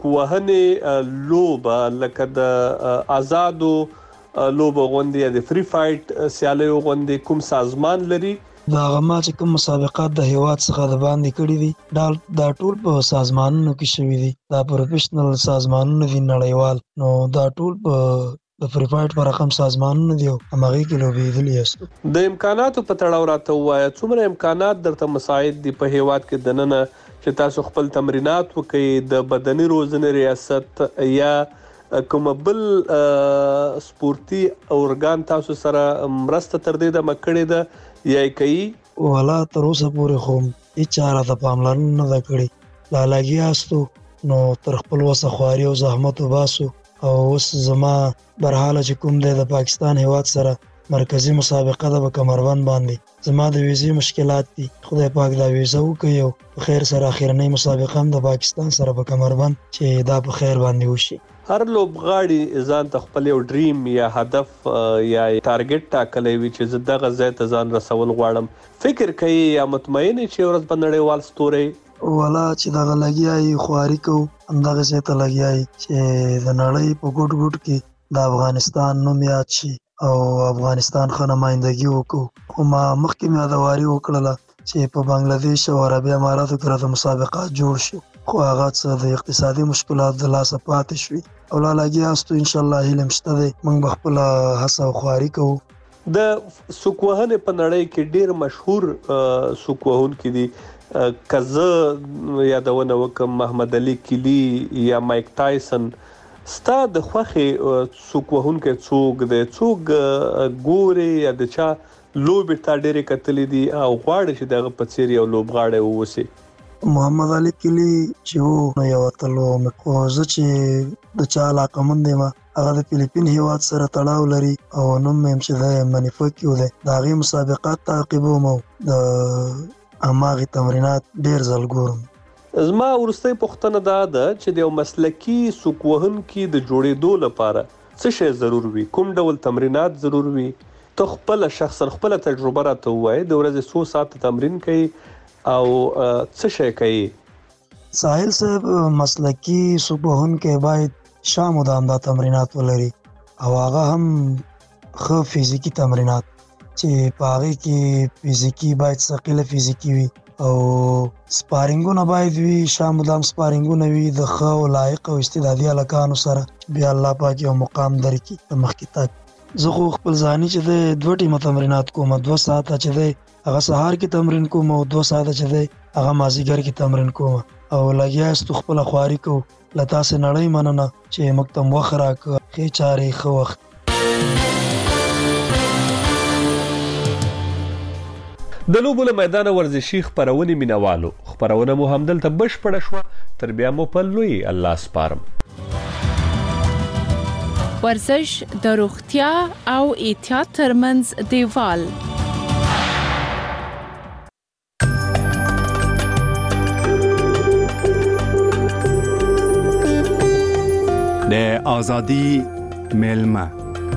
وهنې لوبه لکه د آزادو لوبه غوندې یا د فری فایټ سیالیو غوندې کوم سازمان لري؟ دا هغه ما چې کوم مسابقات د هیواد څخه د باندې کړي دي دا دا ټول په سازمانونو کې شوي دي، دا پروفیشنل سازمانونه دي نړیوال، نو دا ټول په د فری فایټ په رقم سازمانونه دي او همغې کې لوبېدلي یاستو. د امکاناتو په تړاو راته ووایه څومره امکانات درته مساعد دي په هیواد کې دننه چې تاسو خپل تمرینات وکړئ؟ د بدني روزنې ریاست یا کوم بل سپورتي اورګان تاسو سره مرسته تر دې دمه کړې ده یا یې کوي؟ والا تر اوسه پورې خو هېچا راته پاملرنه نه ده کړې، لا لګیا یاستو نو تر خپل وسه خواري او زحمت وباسو او اوس زما برحاله چې کوم دی د پاکستان هیواد سره مرکزي مسابقه ده په کمربند باندې، زما د ویزې مشکلات دي، خدای پاک دا ویزه وکړي او په خیر سره اخرنۍ مسابقه هم د پاکستان سره په کمربند چې دا په خیر باندې وشي. هر لوبغاړي ځان ته خپل یو ډریم یا هدف یا ټارګټ ټاکلی وي چې زه دغه ځای ته ځان رسول غواړم، فکر کوي یا مطمئن چې ورځ به نړیوال ستوری؟ والا چې دغه لګیایي خواري کوو همدغه ځای ته لګیایي چې د نړۍ په ګوټ ګوټ کې د افغانستان نوم یاد شي او افغانستان ښه نمایندګي وکړو. خو ما مخکې مې یادواري وکړله چې په بنګلادیش او عربي اماراتو کې راته مسابقات جوړ شو خو هغه څه د اقتصادي مشکلات د لاسه پاتې شوي او لا لګیاستو انشاءالله هیله شته دی موږ به خپله هڅه او خواري کوو. د سوک وهنې په نړۍ کې ډېر مشهور سوک وهونکي دي، که زه یادونه وکړم محمد علي کیلي یا مایک ټایسن، ستا د خوښې سوک وهونکی څوک دی؟ څوک ګورې یا د چا لوبې تا ډېرې کتلې دي او غواړې چې دغه په څېر یو لوبغاړی واوسې؟ محمد علي کیلي چې و یو اتل و، خو زه چې د چا علاقمند یم هغه د فلیپین هیواد سره تړاو لري او نوم مې هم چې دی منیفکیو دی، د هغې مسابقات تعقیبوم او د هماغې تمرینات ډېر ځل ګورم. زما وروستۍ پوښتنه دا ده چې د یو مسلکي سوک وهونکي د جوړېدو لپاره څه شی ضرور وي؟ کوم ډول تمرینات ضرور وي؟ ته خپله شخصا خپله تجربه راته ووایې، د ورځې څو ساعته تمرین کوي او څه شی کوي؟ ساحل صاحب مسلکي سوک وهونکی باید شام و دام دا تمرینات ولري او هغه هم ښه فزیکي تمرینات چې په هغې کې فزیکي باید ثقیله فزیکي وي او سپارینګونه باید وي، شام و دام سپارینګونه وي د ښه او لایق او استعدادي هلکانو سره بیا الله پاک یو مقام درکړي د مخکې تګ. زه خو خپل ځاني چې دی دوه ټیمه تمرینات کوم، دوه ساعته چې دی هغه سهار کې تمرین کوم او دوه ساعته چې دی هغه مازدیګر کې تمرین کوم او لګیا یاستو خپله خواري کوو. له تاسې نړۍ مننه چې موږ ته وخت راکړه، ښې چارې ښه وخت. د لوبو له میدانه ورزشي خپرونې مینوالو، خپرونه مو همدلته بشپړه شوه، تر بیا مو په لوی الله سپارم. ورزش د روغتیا او احتیاط ترمنځ دیوال. د ازادي میلمه.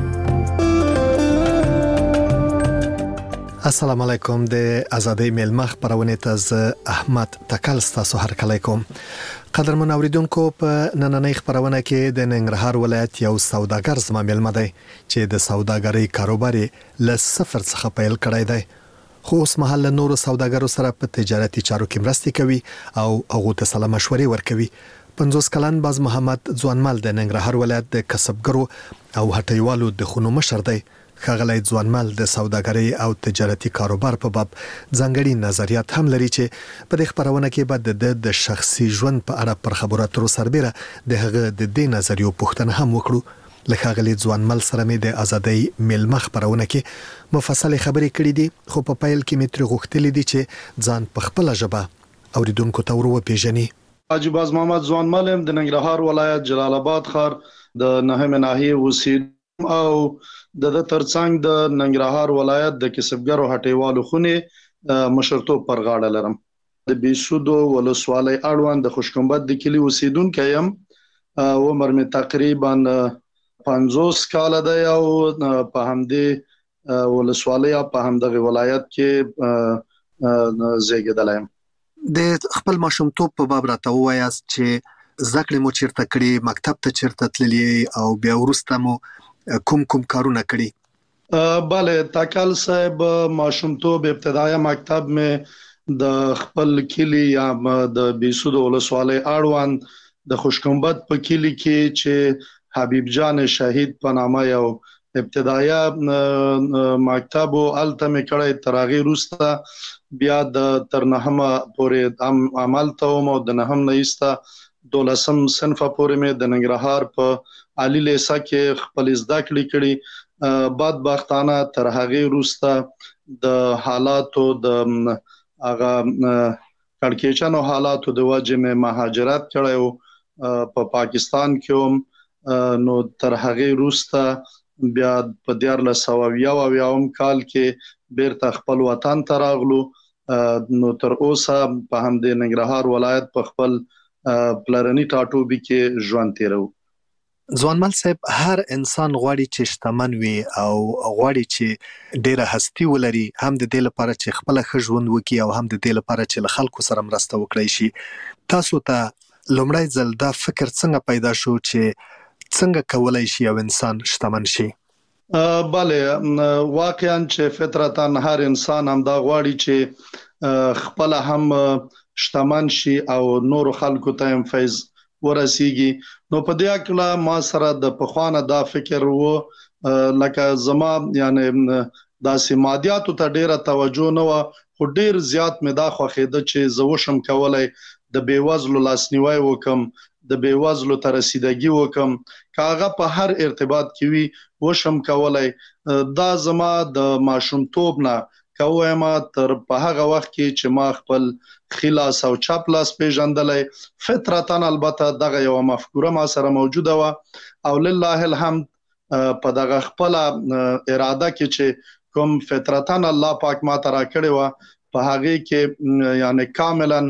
السلام علیکم. د ازادي میلمه خبرونه ته احمد تکل ستاسو هر کله کوم. قدرمن اوریدونکو، په نننۍ خبرونه کې د ننګرهار ولایت یو سوداګر زما میلمه دی چې د سوداګرۍ کاروبار له صفر څخه پیل کړی دی، خو اوس مهال نورو سوداګرو سره په تجارتي چارو کې مرستې کوي او هغه ته سلام مشورې ورکوي. پنځوس کلن باز محمد ځوانمل د ننګرهار ولایت د کسبګرو او هټیوالو د خونو مشر دی. ښاغلی ځوانمل د سوداګرۍ او تجارتي کاروبار په باب ځانګړي نظریات هم لري چې په دې خبرونه کې به د د شخصي ژوند په اړه پر خبرو اترو سربېره د هغه د دې نظریو پوښتنه هم وکړو. له ښاغلي ځوانمل سره مې د ازادۍ میلمه خبرونه کې مفصلې خبرې کړې دي، خو په پیل کې مې ترې غوښتلي دي چې ځان په خپله ژبه اوریدونکو ته ور وپېژني. حاجی باز محمد ځوانمل د ننګرهار ولایت جلال آباد ښار د نهمې ناحیې اوسېدونکی او د ترڅنګ د ننګرهار ولایت د کسبګرو هټیوالو خونې مشرتوب پر غاړه لرم. د بیسودو ولسوالۍ اړوند د خوشکمبد د کلی اوسیدونکی یم. عمر مې تقریبا پنځوس کاله دی او په همدې ولسوالۍ او په همدغه ولایت کې زیږیدلی یم. د خپل ماشومتوب په باب راته ووایاست چې زده کړې مو چیرته کړې، مکتب ته چیرته تللي او بیا وروسته مو کوم کوم کارونه کړی؟ بله، تکل صاحب ماشومتوب ابتدایه مکتب مې د خپل کلی یا د بیسودو ولسوالۍ اړوند د خوشکمبد په کلی کې چې حبیب جان شهید په نامه یو ابتدایه مکتب او هلته مې کړی. تر هغې وروسته بیا د تر نهمه پورې عمل ته وم او د نهم نه ایسته دولسم صنفه پورې مې د ننګرهار په عالی لیسه کې خپل زده کړې کړې. بدبختانه تر هغې وروسته د حالاتو د هغه کړکېچنو حالاتو د وجې مې مهاجرت کړی و په پاکستان کې وم. نو تر هغې وروسته بیا په دیارلس سوه یو اویایم کال کې بیرته خپل وطن ته راغلو. نو تر اوسه په همدې ننګرهار ولایت په خپل پلرني ټاټوبي کې ژوند تیرو. ځوانمل صاحب، هر انسان غواړي چې شتمن وي او غواړي چې ډیره هستی ولري، هم د دې لپاره چې خپل ښه ژوند وکړي او هم د دې لپاره چې له خلکو سره مرسته وکړي شي. تاسو ته لومړی ځل دا فکر څنګه پیدا شو چې څنګه کولای شي یو انسان شتمن شي؟ بله، واقعا چې فطرتاً هر انسان هم دا غواړي چې خپل هم شتمن شي او نور خلکو ته هم فیض ورسیږي. نو په دې اړه ما سره د پخوانه دا فکر وو، لکه زما یعنی داسې مادیاتو ته ډیره توجه نه وه، خو ډیر زیات مې دا خوښېده چې زه وشم کولی د بیوزلو لاسنیوی وکم، د بیوزلو ته رسیدګي وکم، که هغه په هر ارتباط کې وي وشم کولی. دا زما د ماشومتوب نه که ووایم تر په هغه وخت کې چې ما خپل ښي لاس او چپ لاس پیژندلی، فطرتاً البته دغه یوه مفکوره ما سره موجوده وه او لله الحمد په دغه خپله اراده کې چې کوم فطرتاً الله پاک ما ته راکړې وه په هغې کې یعنی کاملا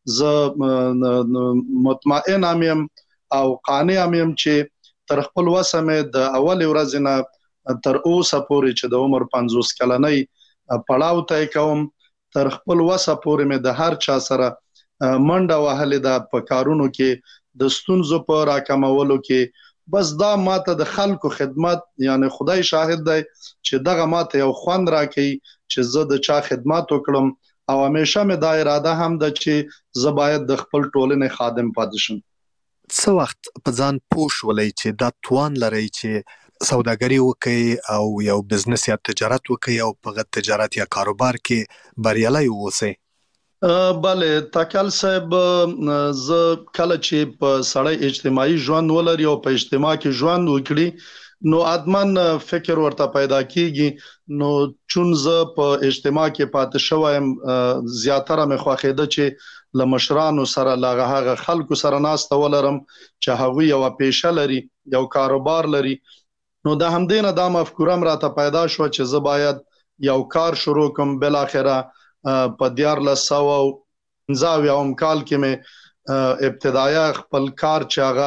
زه مطمئن هم یم او قانع هم یم چې تر خپل وسه مې د اولې ورځې نه تر اوسه پورې چې د عمر پنځوس کلنۍ پړاو ته کوم، تر خپل وسه پورې مې د هر چا سره منډه وهلې ده په کارونو کې، د ستونزو په راکمولو کې. بس دا ماته د خلکو خدمت، یعنی خدای شاهد دی چې دغه ماته یو خوند راکوي چې زه د چا خدمت وکړم او همیشه مې دا اراده هم ده چې زه باید د خپل ټولنې خادم پاتې شم. څه وخت په ځان پوه شولئ چې دا توان لرئ چې سوداګري وکړئ او یو بزنس یا تجارت وکړئ او په تجارت یا کاروبار کې بریالی واوسئ؟ بله، تکل صاحب، زه کله چې په سړی اجتماعي ژوند ولري او په اجتماع کې ژوند وکړي نو ادمن فکر ورته پیدا کیږي. نو چون زه په اجتماع کې پاتې شوم، زیاتره مې خوښېده چې له مشرانو سره له هغه خلکو سره ناسته ولرم چې هغوی یوه پیشه لري، یو کاروبار لري. نو د همدې نه دا مفکوره م راته پیدا شوه چې زه باید یو کار شروع کړم. بالاخره په دیارلس سوه پنځه اویایم کال کې مې ابتدایه خپل کار چې هغه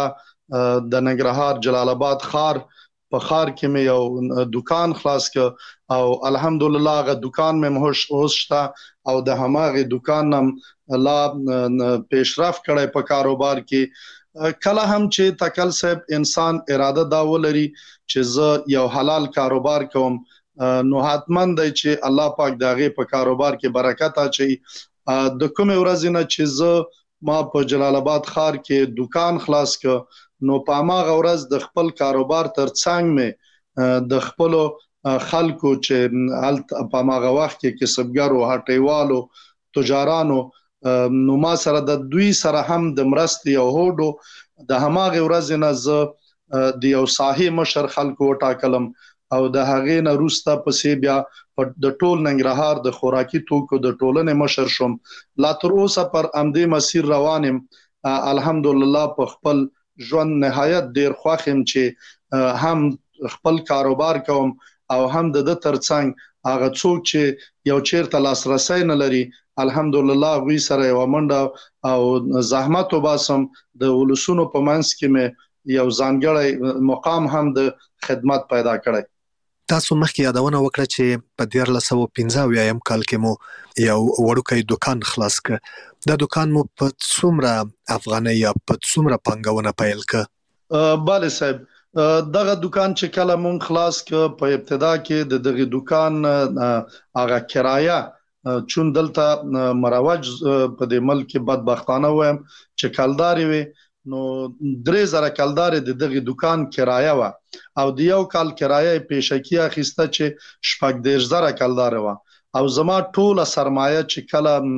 د ننګرهار جلال آباد خار په خار کې مې یو دکان خلاص ک او الحمدلله هغه دکان مې مهوش اوستا او د هماغه دکان نم لا پیشرفت کړي په کاروبار کې کله هم چې تکل صاحب انسان اراده دا ولري چې زه یو حلال کاروبار کوم نو حتمن دی چې الله پاک دغه په کاروبار کې برکت اچي د کوم ورځ نه چې زه ما په جلال آباد خار کې دکان خلاص ک نو په ما غورز د خپل کاروبار تر څنګ مې د خپل خلکو چې حالت په ما غوښ کې کسبګرو هټیوالو تجارانو نو ما سره د دوی سره هم د مرستي او هوډو د هماغه ورځ نه ز د یو صاحي مشر خلکو ټاکلم او د هغې نه روسته پسې بیا د ټول ننګرهار د خوراکي توکو د ټولنې مشر شوم لا تر اوسه پر امدې مسیر روانم الحمدلله په خپل ژوند نهایت ډیر خوښم چې هم خپل کاروبار کوم او هم د ترڅنګ هغه څوک چې یو چیرته لاسرسي نه لري الحمدلله وی سره یو منډه او زحمت وباسم د ولسونو په منځ کې مې یو ځانګړی مقام هم د خدمت پیدا کړی تاسو مخکې یادونه وکړه چې په دیار لسو پنځه یم کال کې مو یو وړوکی دکان خلاص ک دا دکان مو په څومره افغاني یا په څومره پنګونه پیل ک bale صاحب دغه دکان چې کله مون خلاص ک په ابتدا کې د دغه دکان هغه کرایه چون دلته مروج په دې ملک بدبختانه وایم چې کلداري وي نو درې زره کلدار د دغه دکان کرایه و او د یو کال کرایه پیشکی اخیسته چې شپږ دیرش زره کلدار و او زما ټوله سرمایه چې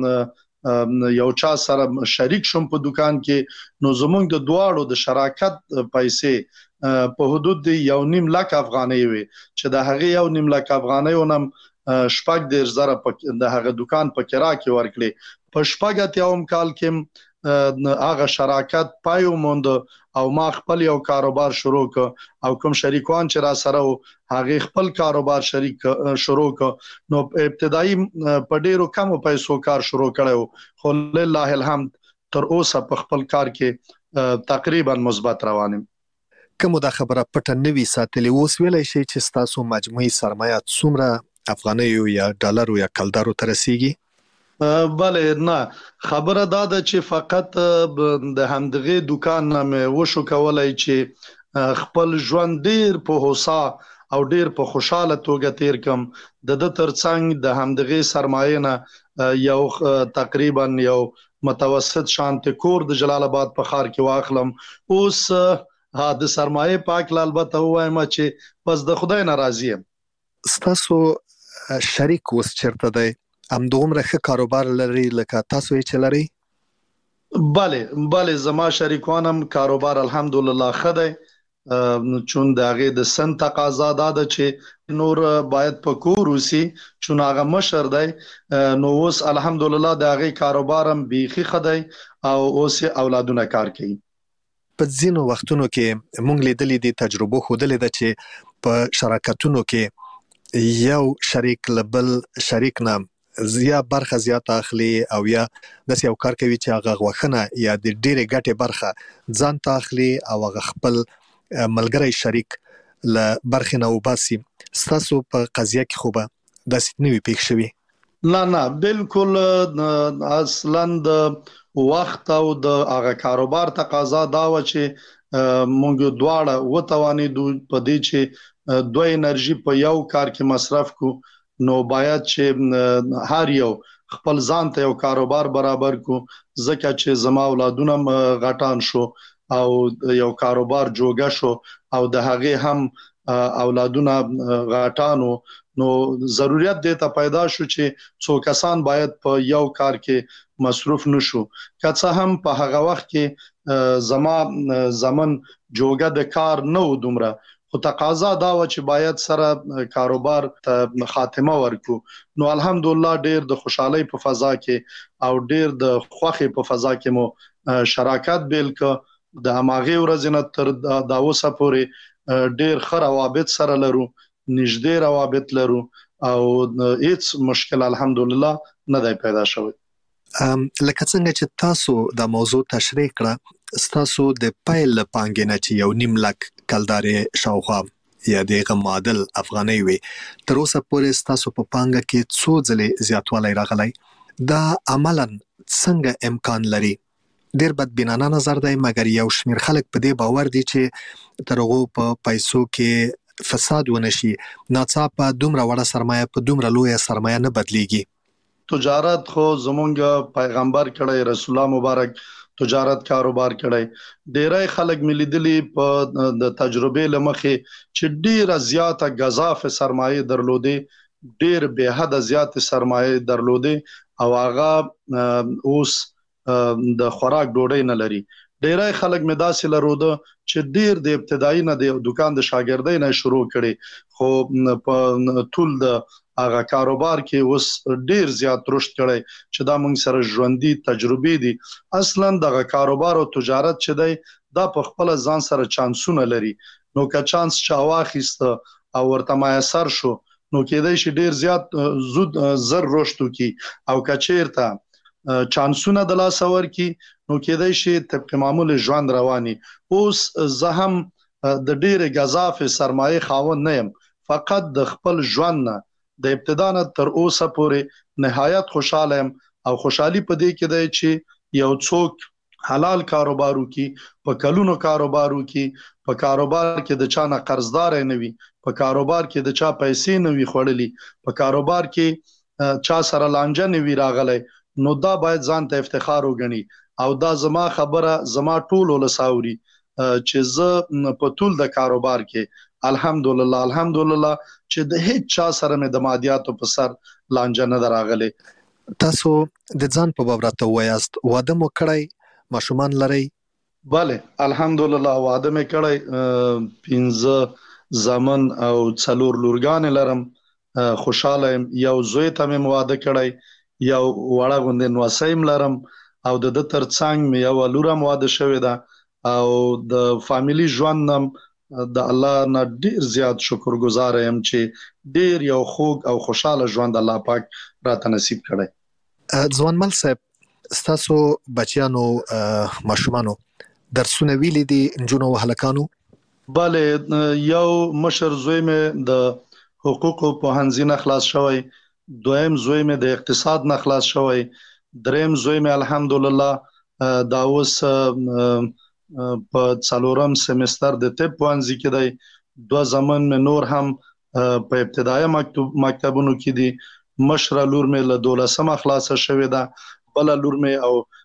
کله یو چا سره شریک شوم په دکان کې نو زمونږ د دواړو د شراکت پیسې په حدود د یو نیم لک افغانۍ وي چې د هغه یو نیم لک افغانۍ ونم شپږ دیرش زره د هغه دکان په کرا کې ورکړي په شپږ اتیاوم کال کې هغه شراکت پایو موند او ما خپل یو کاروبار شروع ک او کوم شریکان چې را سره هغه خپل کاروبار شریک شروع ک نو ابتدایي په ډیرو کم پیسو کار شروع کړو خو لله الحمد تر اوسه په خپل کار کې تقریبا مثبت روانم کومه دا خبره پټه نوي ساتلې اوس ویلای شي چې تاسو مجموعي سرمایه څومره افغاني یا ډالر یا کلدارو ترسيږي bale نه خبره دا ده چې فقط د همدغه دکان نه وشو کولای چې خپل ژوند ډیر په هوسا او ډیر په خوشاله توګه تیر کم د د ترڅنګ د همدغه سرمایه نه یو تقریبا یو متوسط شانت کور د جلال آباد په خار کې واخلم اوس ها د سرمایه پاک البته وایم چې پس د خدای ناراضی یم تاسو شریک اوس چرته دی ام دومره ښه کاروبار لري لکه تاسو یې چلري bale bale زما شریکانم کاروبار الحمدلله خدای چون دغه د سن تقاضا ده چې نور باید په کور وسی چون هغه مشر دی نو اوس الحمدلله دغه کاروبارم بیخي خدای او اوس اولادونه کار کوي په ځینو وختونو کې مونږ لیدلې دي تجربه خوده ده چې په شراکتونو کې یو شریک لبل شریک نام زیا برخه زیات اخلي او یا د یو کار کوي چې هغه غوښنه یا د ډیره ګټه برخه ځان ته اخلي او هغه خپل ملګری شریک ل برخه نه وباسي تاسو په قضیه کې خوبه د سټنوي پېښ شوی نه نه بالکل اصلا د وخت او د هغه کاروبار تقاضا دا و چې مونږ دواړه وتوانې په دې چې دوه انرژي په یو کار کې مصرف کو نو باید چې هر یو خپل ځان ته یو کاروبار برابر کو ځکه چې زما اولادونه غټان شو او یو کاروبار جوړ شو او د هغه هم اولادونه غټانو نو ضرورت دی ته پیدا شو چې څو کسان باید په یو کار کې مصروف نشو که څه هم په هغه وخت کې زما زمن جوګه د کار نه و دومره خو تقاضا دا و چې باید سره کاروبار ته خاتمه ورکو نو الحمدلله ډیر د خوشحالي په فضا کې او ډیر د خوخي په فضا کې مو شراکت بیل ک د هماغه ورځې تر دا اوسه پورې ډیر خره روابط سره لرو نږدې روابط لرو او هیڅ مشکل الحمدلله نه دی پیدا شوی ام لکه څنګه چې تاسو د موضوع تشریح کړه ستاسو د پایل پانګې نه چې یو نیم لک کلدارې شاوخوا یا دغه معادل افغاني وي تر اوسه پورې ستاسو په پانګه کې څو ځلې زیاتوالی راغلی دا عملاً څنګه امکان لري؟ ډیر بدبینانه نظر دی مګر یو شمیر خلک په دې باور دي چې ترغو په پیسو کې فساد ونشي ناڅاپه دومره وړه سرمایه په دومره لویه سرمایه نه بدلیږي. تجارت خو زمونږ پیغمبر کړی رسول الله مبارک تجارت کاروبار کړی ډیرای خلک ملیدلی په د تجربه لمخې چې ډیره زیاته غزاف سرمایه درلودې ډیر به حد زیات سرمایه درلودې او هغه اوس د خوراک ډوډۍ نه لري ډیرای خلک مې داسې لروده چې ډیر د ابتدایي نه د دکان د شاګردۍ نه شروع کړي خو په ټول د هغه کاروبار کې اوس ډیر زیات رشد کړي چې دا موږ سره ژوندۍ تجربې دي اصلا دغه کاروبار او تجارت چې دی دا په خپل ځان سره چانسونه لري نو که چانس چا واخیست او ورته میسر شو نو کېدای شي ډیر زیات زود زر رشد وکي او کچیرته چانسونه د لاس اور کی نو کېدای شي طبق معمول ژوند رواني اوس زه هم د ډیره غزاف سرمایه خاوند نه يم فقط د خپل ژوند نه د ابتدا نه تر اوسه پورې نهایت خوشاله يم او خوشحالي په دې کې دی چې یو څوک حلال کاروبار وکي په کلونو کاروبار وکي په کاروبار کې د چا نه قرضدار نه وي په کاروبار کې د چا پیسې نه وي خړلې په کاروبار کې چا سره لانجه نه وي راغلی نو دا باید ځان ته افتخار وګڼي او دا زما خبره زما ټول ولساوري چې زه په ټول د کاروبار کې الحمدلله الحمدلله چې د هیڅ چا سره مې د مادیاتو په سر لانجه نه دراغلي. تاسو د ځان په باب راته وایاست واده مو کړی ماشومان لري؟ bale الحمدلله واده مې کړی پنځه زامن او څلور لورګان لرم خوشاله یو زوی ته مې واده کړی یو وړه غوندې نوسایم لرم او د د ترڅنګ مې یو لورم واده شوی ده او د فاميلي ژوند نم د الله نه ډیر زیات شکرګزار یم چې ډیر یو خوږ او خوشاله ژوند الله پاک راته نصیب کړی. ځوانمل صاحب ستاسو بچیانو ماشومانو درسونه ویلي دي نجونو هلکانو؟ bale یو مشر زوی مې د حقوقو په هنځینه خلاص شوی دویم زوی مې د اقتصاد نه خلاص شوی دریم زوی مې الحمدلله دا اوس په څلورم سمستر د طب پوهنځي کې دی دوه زمن مې نور هم په ابتدایي مکتبونو کې دي مشره لور مې له دولسمه خلاصه شوې ده بل لور مې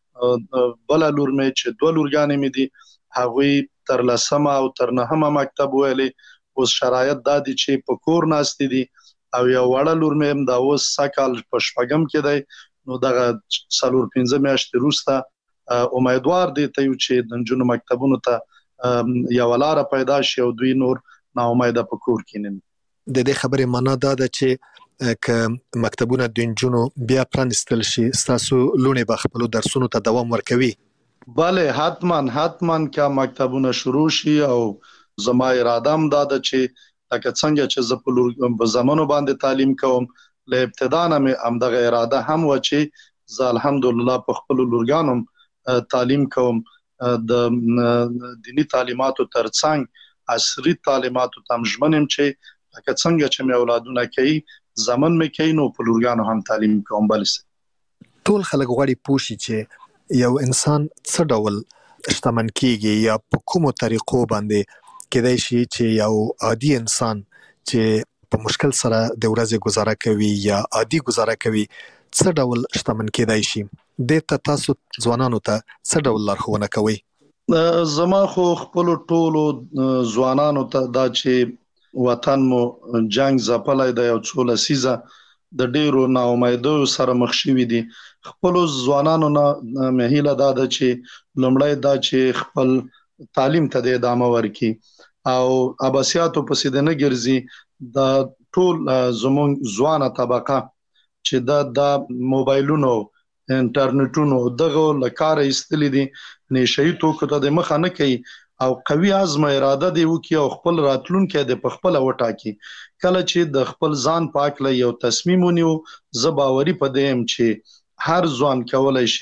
او بل لور مې چې دوه لورګانې مې دي هغوی تر لسمه او تر نهمه مکتب ویلې اوس شرایط دا دي چې په کور ناستې دي او یو وړه لور مې دا اوس سکال په شپږم کې دی نو دغه څلور پنځه میاشتې وروسته امیدوار دي ته چې د نجونو مکتبونو ته یو لار پیدا شي او دوی نور نا امیده په کور کې نه. د دې خبرې معنا دا ده چې ک مکتبونه د نجونو بیا پرانستل شي ستاسو لونې به خپل درسونو ته دوام ورکوي؟ bale حتما حتما کا مکتبونه شروع شي او زما اراده هم دا ده چې لکه څنګه چې زه په لور په زمانو باندې تعلیم کوم له ابتدا نه مې همدغه اراده هم و چې زه الحمدلله په خپل لورګانم تعلیم کوم د دینی تعلیماتو ترڅنګ عصري تعلیماتو تم ژمنم چې لکه څنګه چې مې اولادونه کوي زمن مې کوي نو په لورګانو هم تعلیم کوم. بل ټول خلک غواړي پوښي چې یو انسان څه ډول شتمن کیږي یا په کومو طریقو باندې کېدای شي چې یو عادي انسان چې په مشکل سره د ورځې گزاره کوي یا عادي گزاره کوي څه ډول شتمن کېدای شي د تاسو ځوانانو ته څه ډول لارښوونه کوي؟ زما خو خپل ټولو ځوانانو ته دا چې وطن مو جنگ ځپلای دی او څو لسیزه د ډیرو ناامیدو سره مخ شوي دي خپل ځوانانو نه مهیله دا ده چې لومړی دا چې خپل تعلیم ته د ادامه ورکي او اباسیاتو پسې د نه ګرځي د ټول زمونږ ځوانه طبقه چې دا د موبایلونو انټرنیټونو دغه لکاره ایستلې دي نشئی توکو ته د مخه نه کوي او قوي عزم اراده دی وکي او خپل راتلونکي د خپل وټاکي کله چې د خپل ځان پاک ل یو تصمیم ونیو زه باوري پدېم چې هر ځوان کولای شي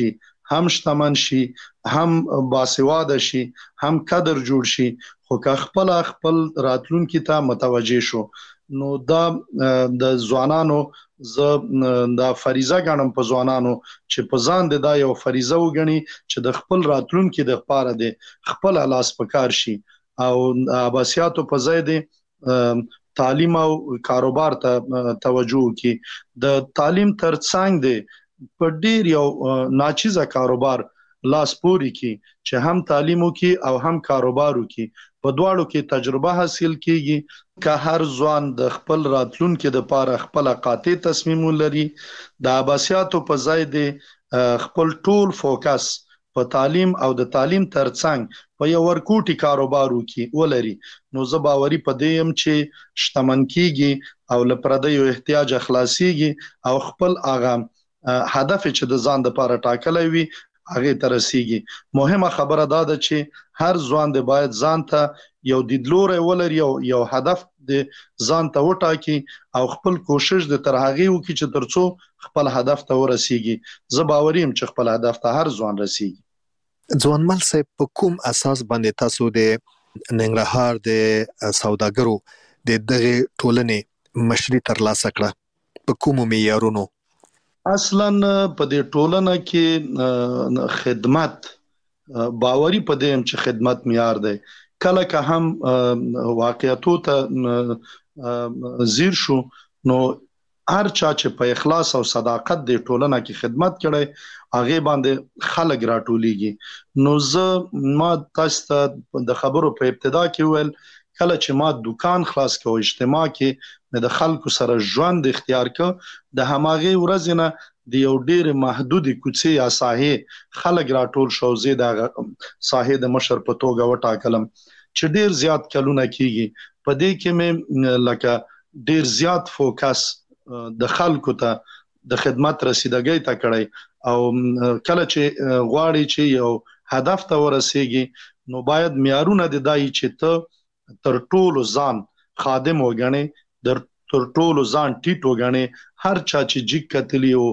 هم شتمن شي هم باسواده شي هم قدر جوړ شي خو که خپل خپل راتلونکي ته متوجه شو نو دا د ځوانانو ز د فریضه غنم په ځوانانو چې په ځان د دا یو فریضه وګڼي چې د خپل راتلونکي د لپاره د خپل لاس پکار شي او اباسیاتو په ځای د تعلیم او کاروبار ته توجه کی د تعلیم ترڅنګ د په ډیر یو ناچیزه کاروبار لاس پوري کی چې هم تعلیمو کی او هم کاروبارو کی په دواړو کې تجربه حاصل کیږي که هر ځوان د خپل راتلونکو د لپاره خپل قاطع تصمیم لري د اباسیاتو په ځای د خپل ټول فوکس په تعلیم او د تعلیم ترڅنګ په یو ورکوټي کاروبارو کې ولري نو زه باوري پدې يم چې شتمن کیږي او لپاره د احتیاج خلاصيږي او خپل اغام هدف چې د ځان د لپاره ټاکلې وي هغه ترسيږي مهمه خبره دا ده چې هر ځوان د باید ځان ته یو دلوري ولري یو یو هدف د ځان ته وټاکي او خپل کوشش د تر هغه وکړي چې ترڅو خپل هدف ته ورسیږي زه باوریم چې خپل هدف ته هر ځوان رسیږي ځوانمل صاحب په کوم اساس باندې تاسو د ننګرهار د سوداګرو د دغه ټولنې مشري ترلاسه کړه په کوم معیارونو اصلا په دې ټولنه کې خدمت باوري په دې چې خدمت معیار دی کله که هم واقعیتو ته زیر شو نو هر چا چې په اخلاص او صداقت د ټولنه کې خدمت کړي هغه باندې خلک راټولېږي نو زه ما تاسو ته د خبرو په ابتدا کې ویل کله چې ما دکان خلاص کړو اجتماع کې د خلکو سره ژوند اختیار ک د هماغه ورځنه د یو ډیر محدود کوڅې یا ساحه خلک راټول شو زه د ساحه د مشر په توګه وټاکلم چې ډیر زیات کلونه کیږي په دې کې مې لکه ډیر زیات فوکس د خلکو ته د خدمت رسیدګۍ ته کړی او کله چې غواړي چې یو هدف ته ورسیږي نو باید معیارونه د دای چې ته تر ټولو ځان خادم وګڼي در تر ټولو ځان ټیټ وګڼي هر چا چې جګ کتلی او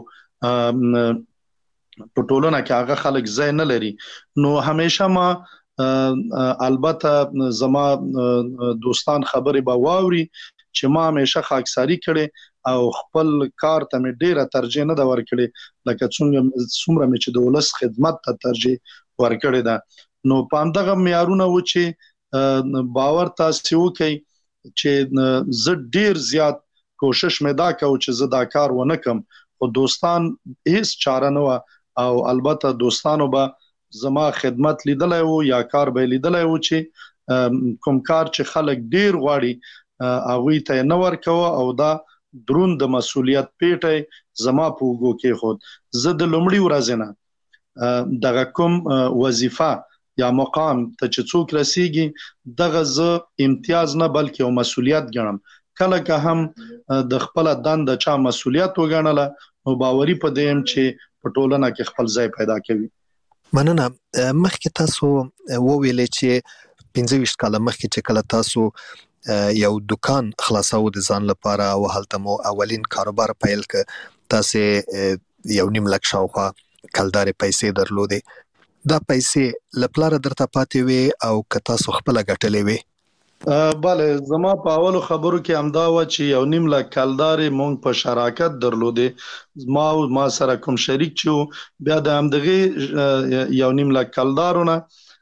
په ټولنه کې هغه خلک ځای نه لري نو همیشه ما البته زما دوستان خبرې به واوري چې ما همیشه خاکساری کړي او خپل کار ته مې ډیره ترجیح نه دا ورکړي لکه څنګه څومره مې چې د ولس خدمت ته ترجیح ورکړي دا نو په دغه معیارونه و چې باور تاسو وکي چې زه ډیر زیات کوشش مې دا کوم چې زه دا کار ونه کم او دوستان هیڅ چاره نه او البته دوستانو به زما خدمت لیدلای وو یا کار به لیدلای وو چې کوم کار چې خلک ډیر غواړي هغه ته نه ورکو او دا درون د مسولیت پیټه زما په وګو کې خود زه د لومړي ورځې نه دغه کوم وظیفه یا مقام ته چې څوک رسیږي دغه ز امتیاز نه بلکې او مسولیت ګڼم کله که هم د خپل دند چا مسولیت وګڼله نو باوري په دیم چې په ټولنه کې خپل ځای پیدا کوي مننه مخکې تاسو وویلې چې پنځه ویشت کاله مخکې چې کله تاسو یو دکان خلاصو د ځان لپاره او هلته مو اولین کاروبار پیل ک تاسو یو نیم لک شاوخوا کلدارې پیسې درلودې دا پیسې لپاره درته پاتې وي او که تاسو خپل غټلې وي bale زما په اولو خبرو کې امدا و چې یو نیم لک کلدارې مونږ په شراکت درلودې ما او ما سره کوم شریک چې بیا د امدغه یو نیم لک کلدارونه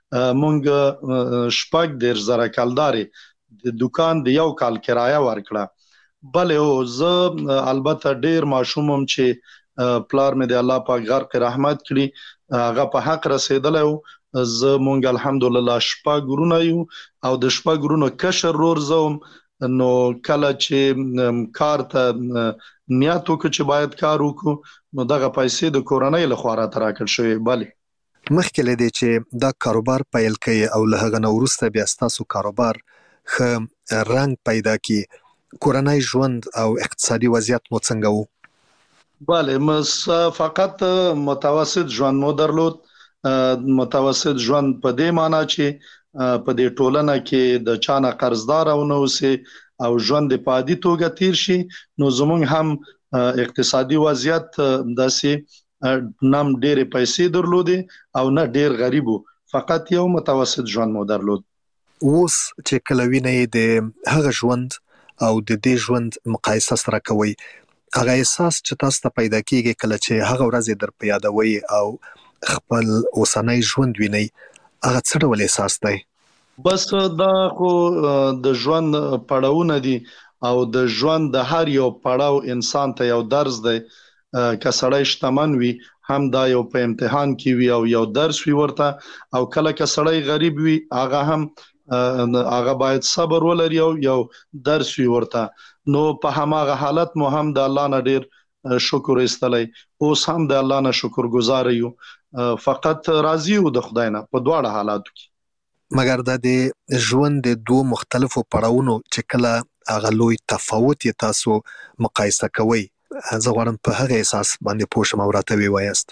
مونږ شپږ ډیر زره کلدارې د دکان د یو کال کرایه ورکړه bale او زه البته ډیر ماشومم چې پلار مې د الله پاک غرق رحمت کړي هغه په حق رسیدلی و زه مونږ الحمدلله شپږ ګورونه یو او د شپږ ګورونو کشر رور زوم نو کله چې کار ته نیت وکړو چې باید کار وکړو نو دغه پیسې د کورنۍ لخوا راته راکړل شوې bale مخکې لدی چې دا کاروبار پیل کړي او له هغه وروسته بیا تاسو کاروبار خ رنګ پیدا کړي کورنۍ ژوند او اقتصادي وضعیت مو څنګه وو bale مس فقط متوسط ژوند مو درلود متوسط ژوند په دې معنی چې په دې ټولنه کې د چانه قرضدار او نو سي او ژوند په عادي توګه تیر شي نو زمونږ هم اقتصادي وضعیت داسې نام ډېرې پیسې درلودې او نه ډېر غریب وو، فقط یو متوسط ژوند مو درلود. اوس چې کله وینئ د هغه ژوند او د دې ژوند مقایسه سره کوئ، هغه احساس چې تاسو ته پیدا کیږي کله چې هغه ورځ در په یادوي او خپل اوسنۍ ژوند وینئ، هغه څه ډول احساس دی؟ بس دا خو د ژوند پړاوونه دي او د ژوند د هر یو پړاو انسان ته یو درس دی. که سړی شتمن وي هم دا یو په امتحان کې وي او یو درس وي ورته، او کله که سړی غریب وي هغه هم هغه باید صبر ولري او یو درس وي ورته. نو په هماغه حالت مو هم د الله نه ډیر شکر ایستلی، اوس هم د الله نه شکر گزار یو، فقط راضي یو د خدای نه په دواړه حالاتو کې. مګر د ژوند د دوه مختلفو پړاوونو چې کله هغه لوی تفاوت یې تاسو مقایسه کوئ، زه غواړم په هغه احساس باندې پوه شم او راته ووایاست.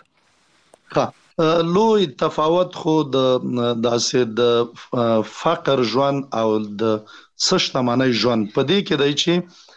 ښه، لوی تفاوت خو د داسې د فقر ژوند او د څه شتمنۍ ژوند په دې کې دی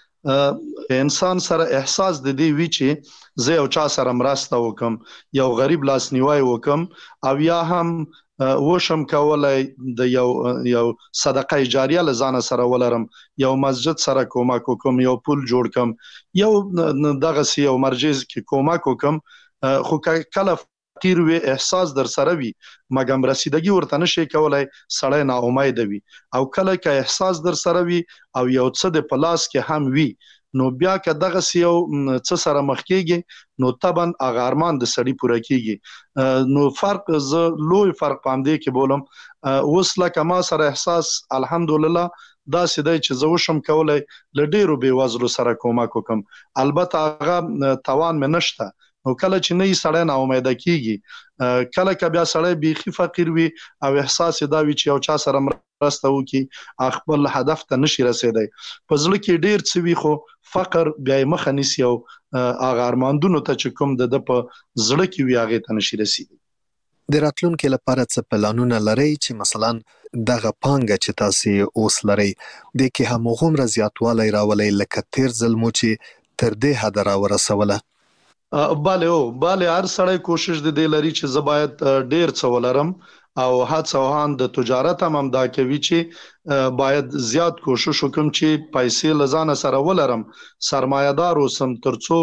چې انسان سره احساس د دې وی چې زه یو چا سره مرسته وکم، یو غریب لاسنیوي وکم، او یا هم وشم کولای د یو یو صدقه جاریه لزانه سره ولرم، یو مسجد سره کومک وکم، یو پل جوړ کم، یو دغه سی یو مرجز کې کومک وکم. خو کله فقیر وي احساس در سره وي مګم رسیدګي ورته نشي کولای، سړی نا امید وي. او کله که احساس در سره وي او یو څه د پلاس کې هم وي، نو بیا که دغه یو څه سره مخ کېږي نو طبعا هغه ارمان د سړي پوره کېږي. نو فرق زه لوی فرق پام دی کې بولم. اوس لکه ما سره احساس الحمدلله داسې دی چې زه وشم کولای له ډېرو بېوزلو سره کومک وکم، البته هغه توان مې نشته. نو کله چې نه سړی نا امیده کېږي، کله که بیا سړی بیخي فقیر وي او احساس دا وي چې یو چا سره مرسته وکړي خپل هدف ته نشي رسیدی، په زړه کې ډېر څه وي خو فقر بیا یې مخه نیسي او هغه ارماندونو ته چې کوم د ده په زړه کې وي هغې ته نشي رسیدی. د راتلونکي لپاره څه پلانونه لرئ چې مثلا دغه پانګه چې تاسو اوس لرئ د کې هماغومره زیاتوالی راولئ لکه تیر ځل مو چې تر دې حده راورسوله؟ بله او بله هر سړی کوشش د دې لري چې زه باید ډېر څه ولرم او هڅه وهان د تجارت هم دا کوي چې باید زیات کوشش وکم چې پیسې لزانه سره ولرم، سرمایه‌دار اوسم ترڅو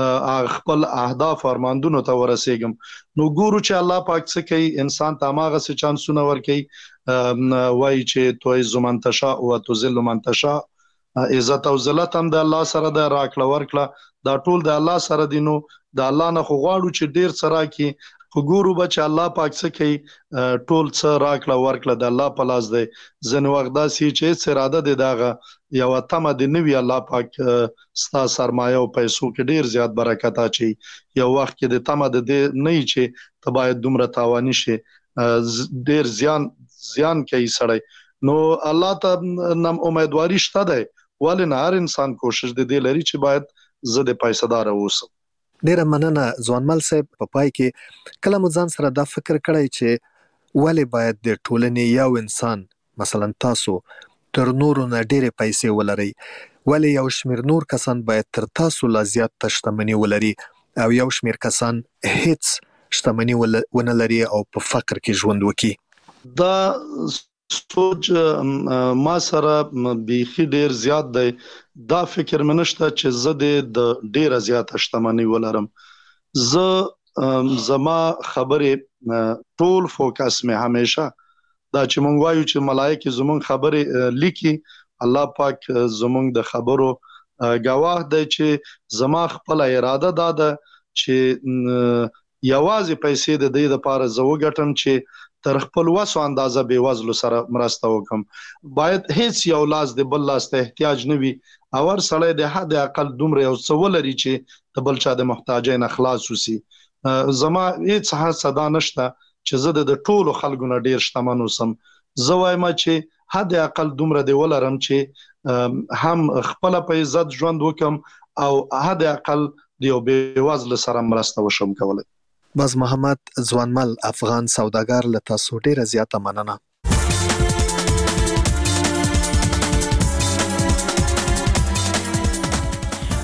خپل اهداف او ارماندونو ته ورسېږم. نو ګورو چې الله پاک څه کوي، انسان ته هماغه څه چانسونه ورکوي. وایي چې تعز من تشاء وتذل من تشاء، عزت او ذلت هم د الله سره ده، راکړه ورکړه دا ټول د الله سره دي. نو د الله نه خو غواړو چې ډیر څه راکړي، خو ګورو به چې الله پاک څه کوي. ټول څه راکړه ورکړه د الله په لاس دی. ځینې وخت داسې چې هېڅ اراده دی دغه یوه تمه دې نه وي، الله پاک ستا سرمایه او پیسو کې ډیر زیات برکت اچوي. یو وخت کې د تمه د دې نه وي چې ته باید دومره تاواني شي، ډیر زیان زیان کوي سړی. نو الله ته نم امیدواري شته دی، ولې نه هر انسان کوشش د دې لري چې باید زه د پیسه‌دار اوسم. ډیره مننه ځوانمل صاحب. په پای کې کله مو ځان سره دا فکر کړی چې ولې باید د ټولنې یو انسان مثلا تاسو تر نورو نه ډیرې پیسې ولرئ، ولې یو شمیر نور کسان باید تر تاسو لا زیات شتمني ولري او یو شمیر کسان هیڅ شتمني ونه لري او په فقر کې ژوند وکړي؟ دا سوچ ما سره بیخي ډیر زیات دی. دا فکر مې نشته چې زه د ډیره زیاته شتمني ولرم. زه زما خبرې ټول فوکس مې همیشه دا چې مونږ وایو چې ملائکه زمونږ خبرې لیکي، الله پاک زمونږ د خبرو گواه دی چې زما خپل اراده دا ده چې یوازې پیسې د دې لپاره زه وګټم چې تر خپل وسو اندازه بېوزلو سره مرسته وکم. باید هیڅ یو لاس د بل لاس ته احتیاج نه وي او هر سړی د حد اقل دومره یو څه ولري چې د بل چا د محتاجۍ نه خلاص وسی. زما هیڅ هڅه دا نشته چې زه د ټولو خلکو نه ډیر شتمن اوسم. زه وایم چې حد اقل دومره دی ولرم چې هم خپل په عزت ژوند وکم او حد اقل د یو بېوزله سره مرسته وشم کولای. باز محمد ځوانمل افغان سوداګر له تاسو ډیره زیاته مننه.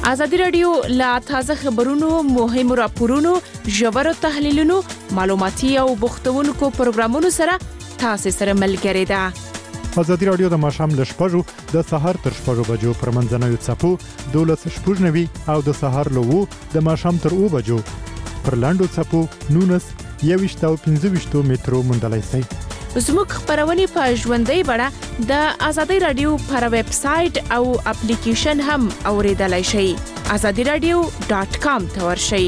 ازادي رادیو لا تازه خبرونو، مهمو راپورونو، ژورو تحلیلونو، معلوماتي او بوختونکو پروګرامونو سره تاسو سره ملګری ده. ازادي رادیو د ماشام له شپږو د سهار تر شپږو بجو پر منځنوي چپو دولس شپږنوي او د سهار له وو د ماشام تر او بجو پر لاندو چپو نونس یويشت او پنځه ویشت مترو مندلای سي. زموږ خبرونه په ژوندۍ بڼه د ازادي رادیو پر ویب سټ او اپلیکیشن هم اوریدلای شئ. azadi radio dot com ته ورشئ.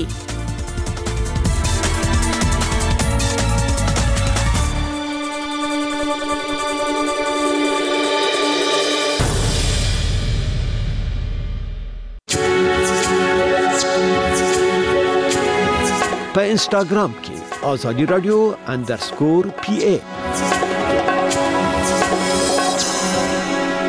په انستګرام کې azadi radio underscore pa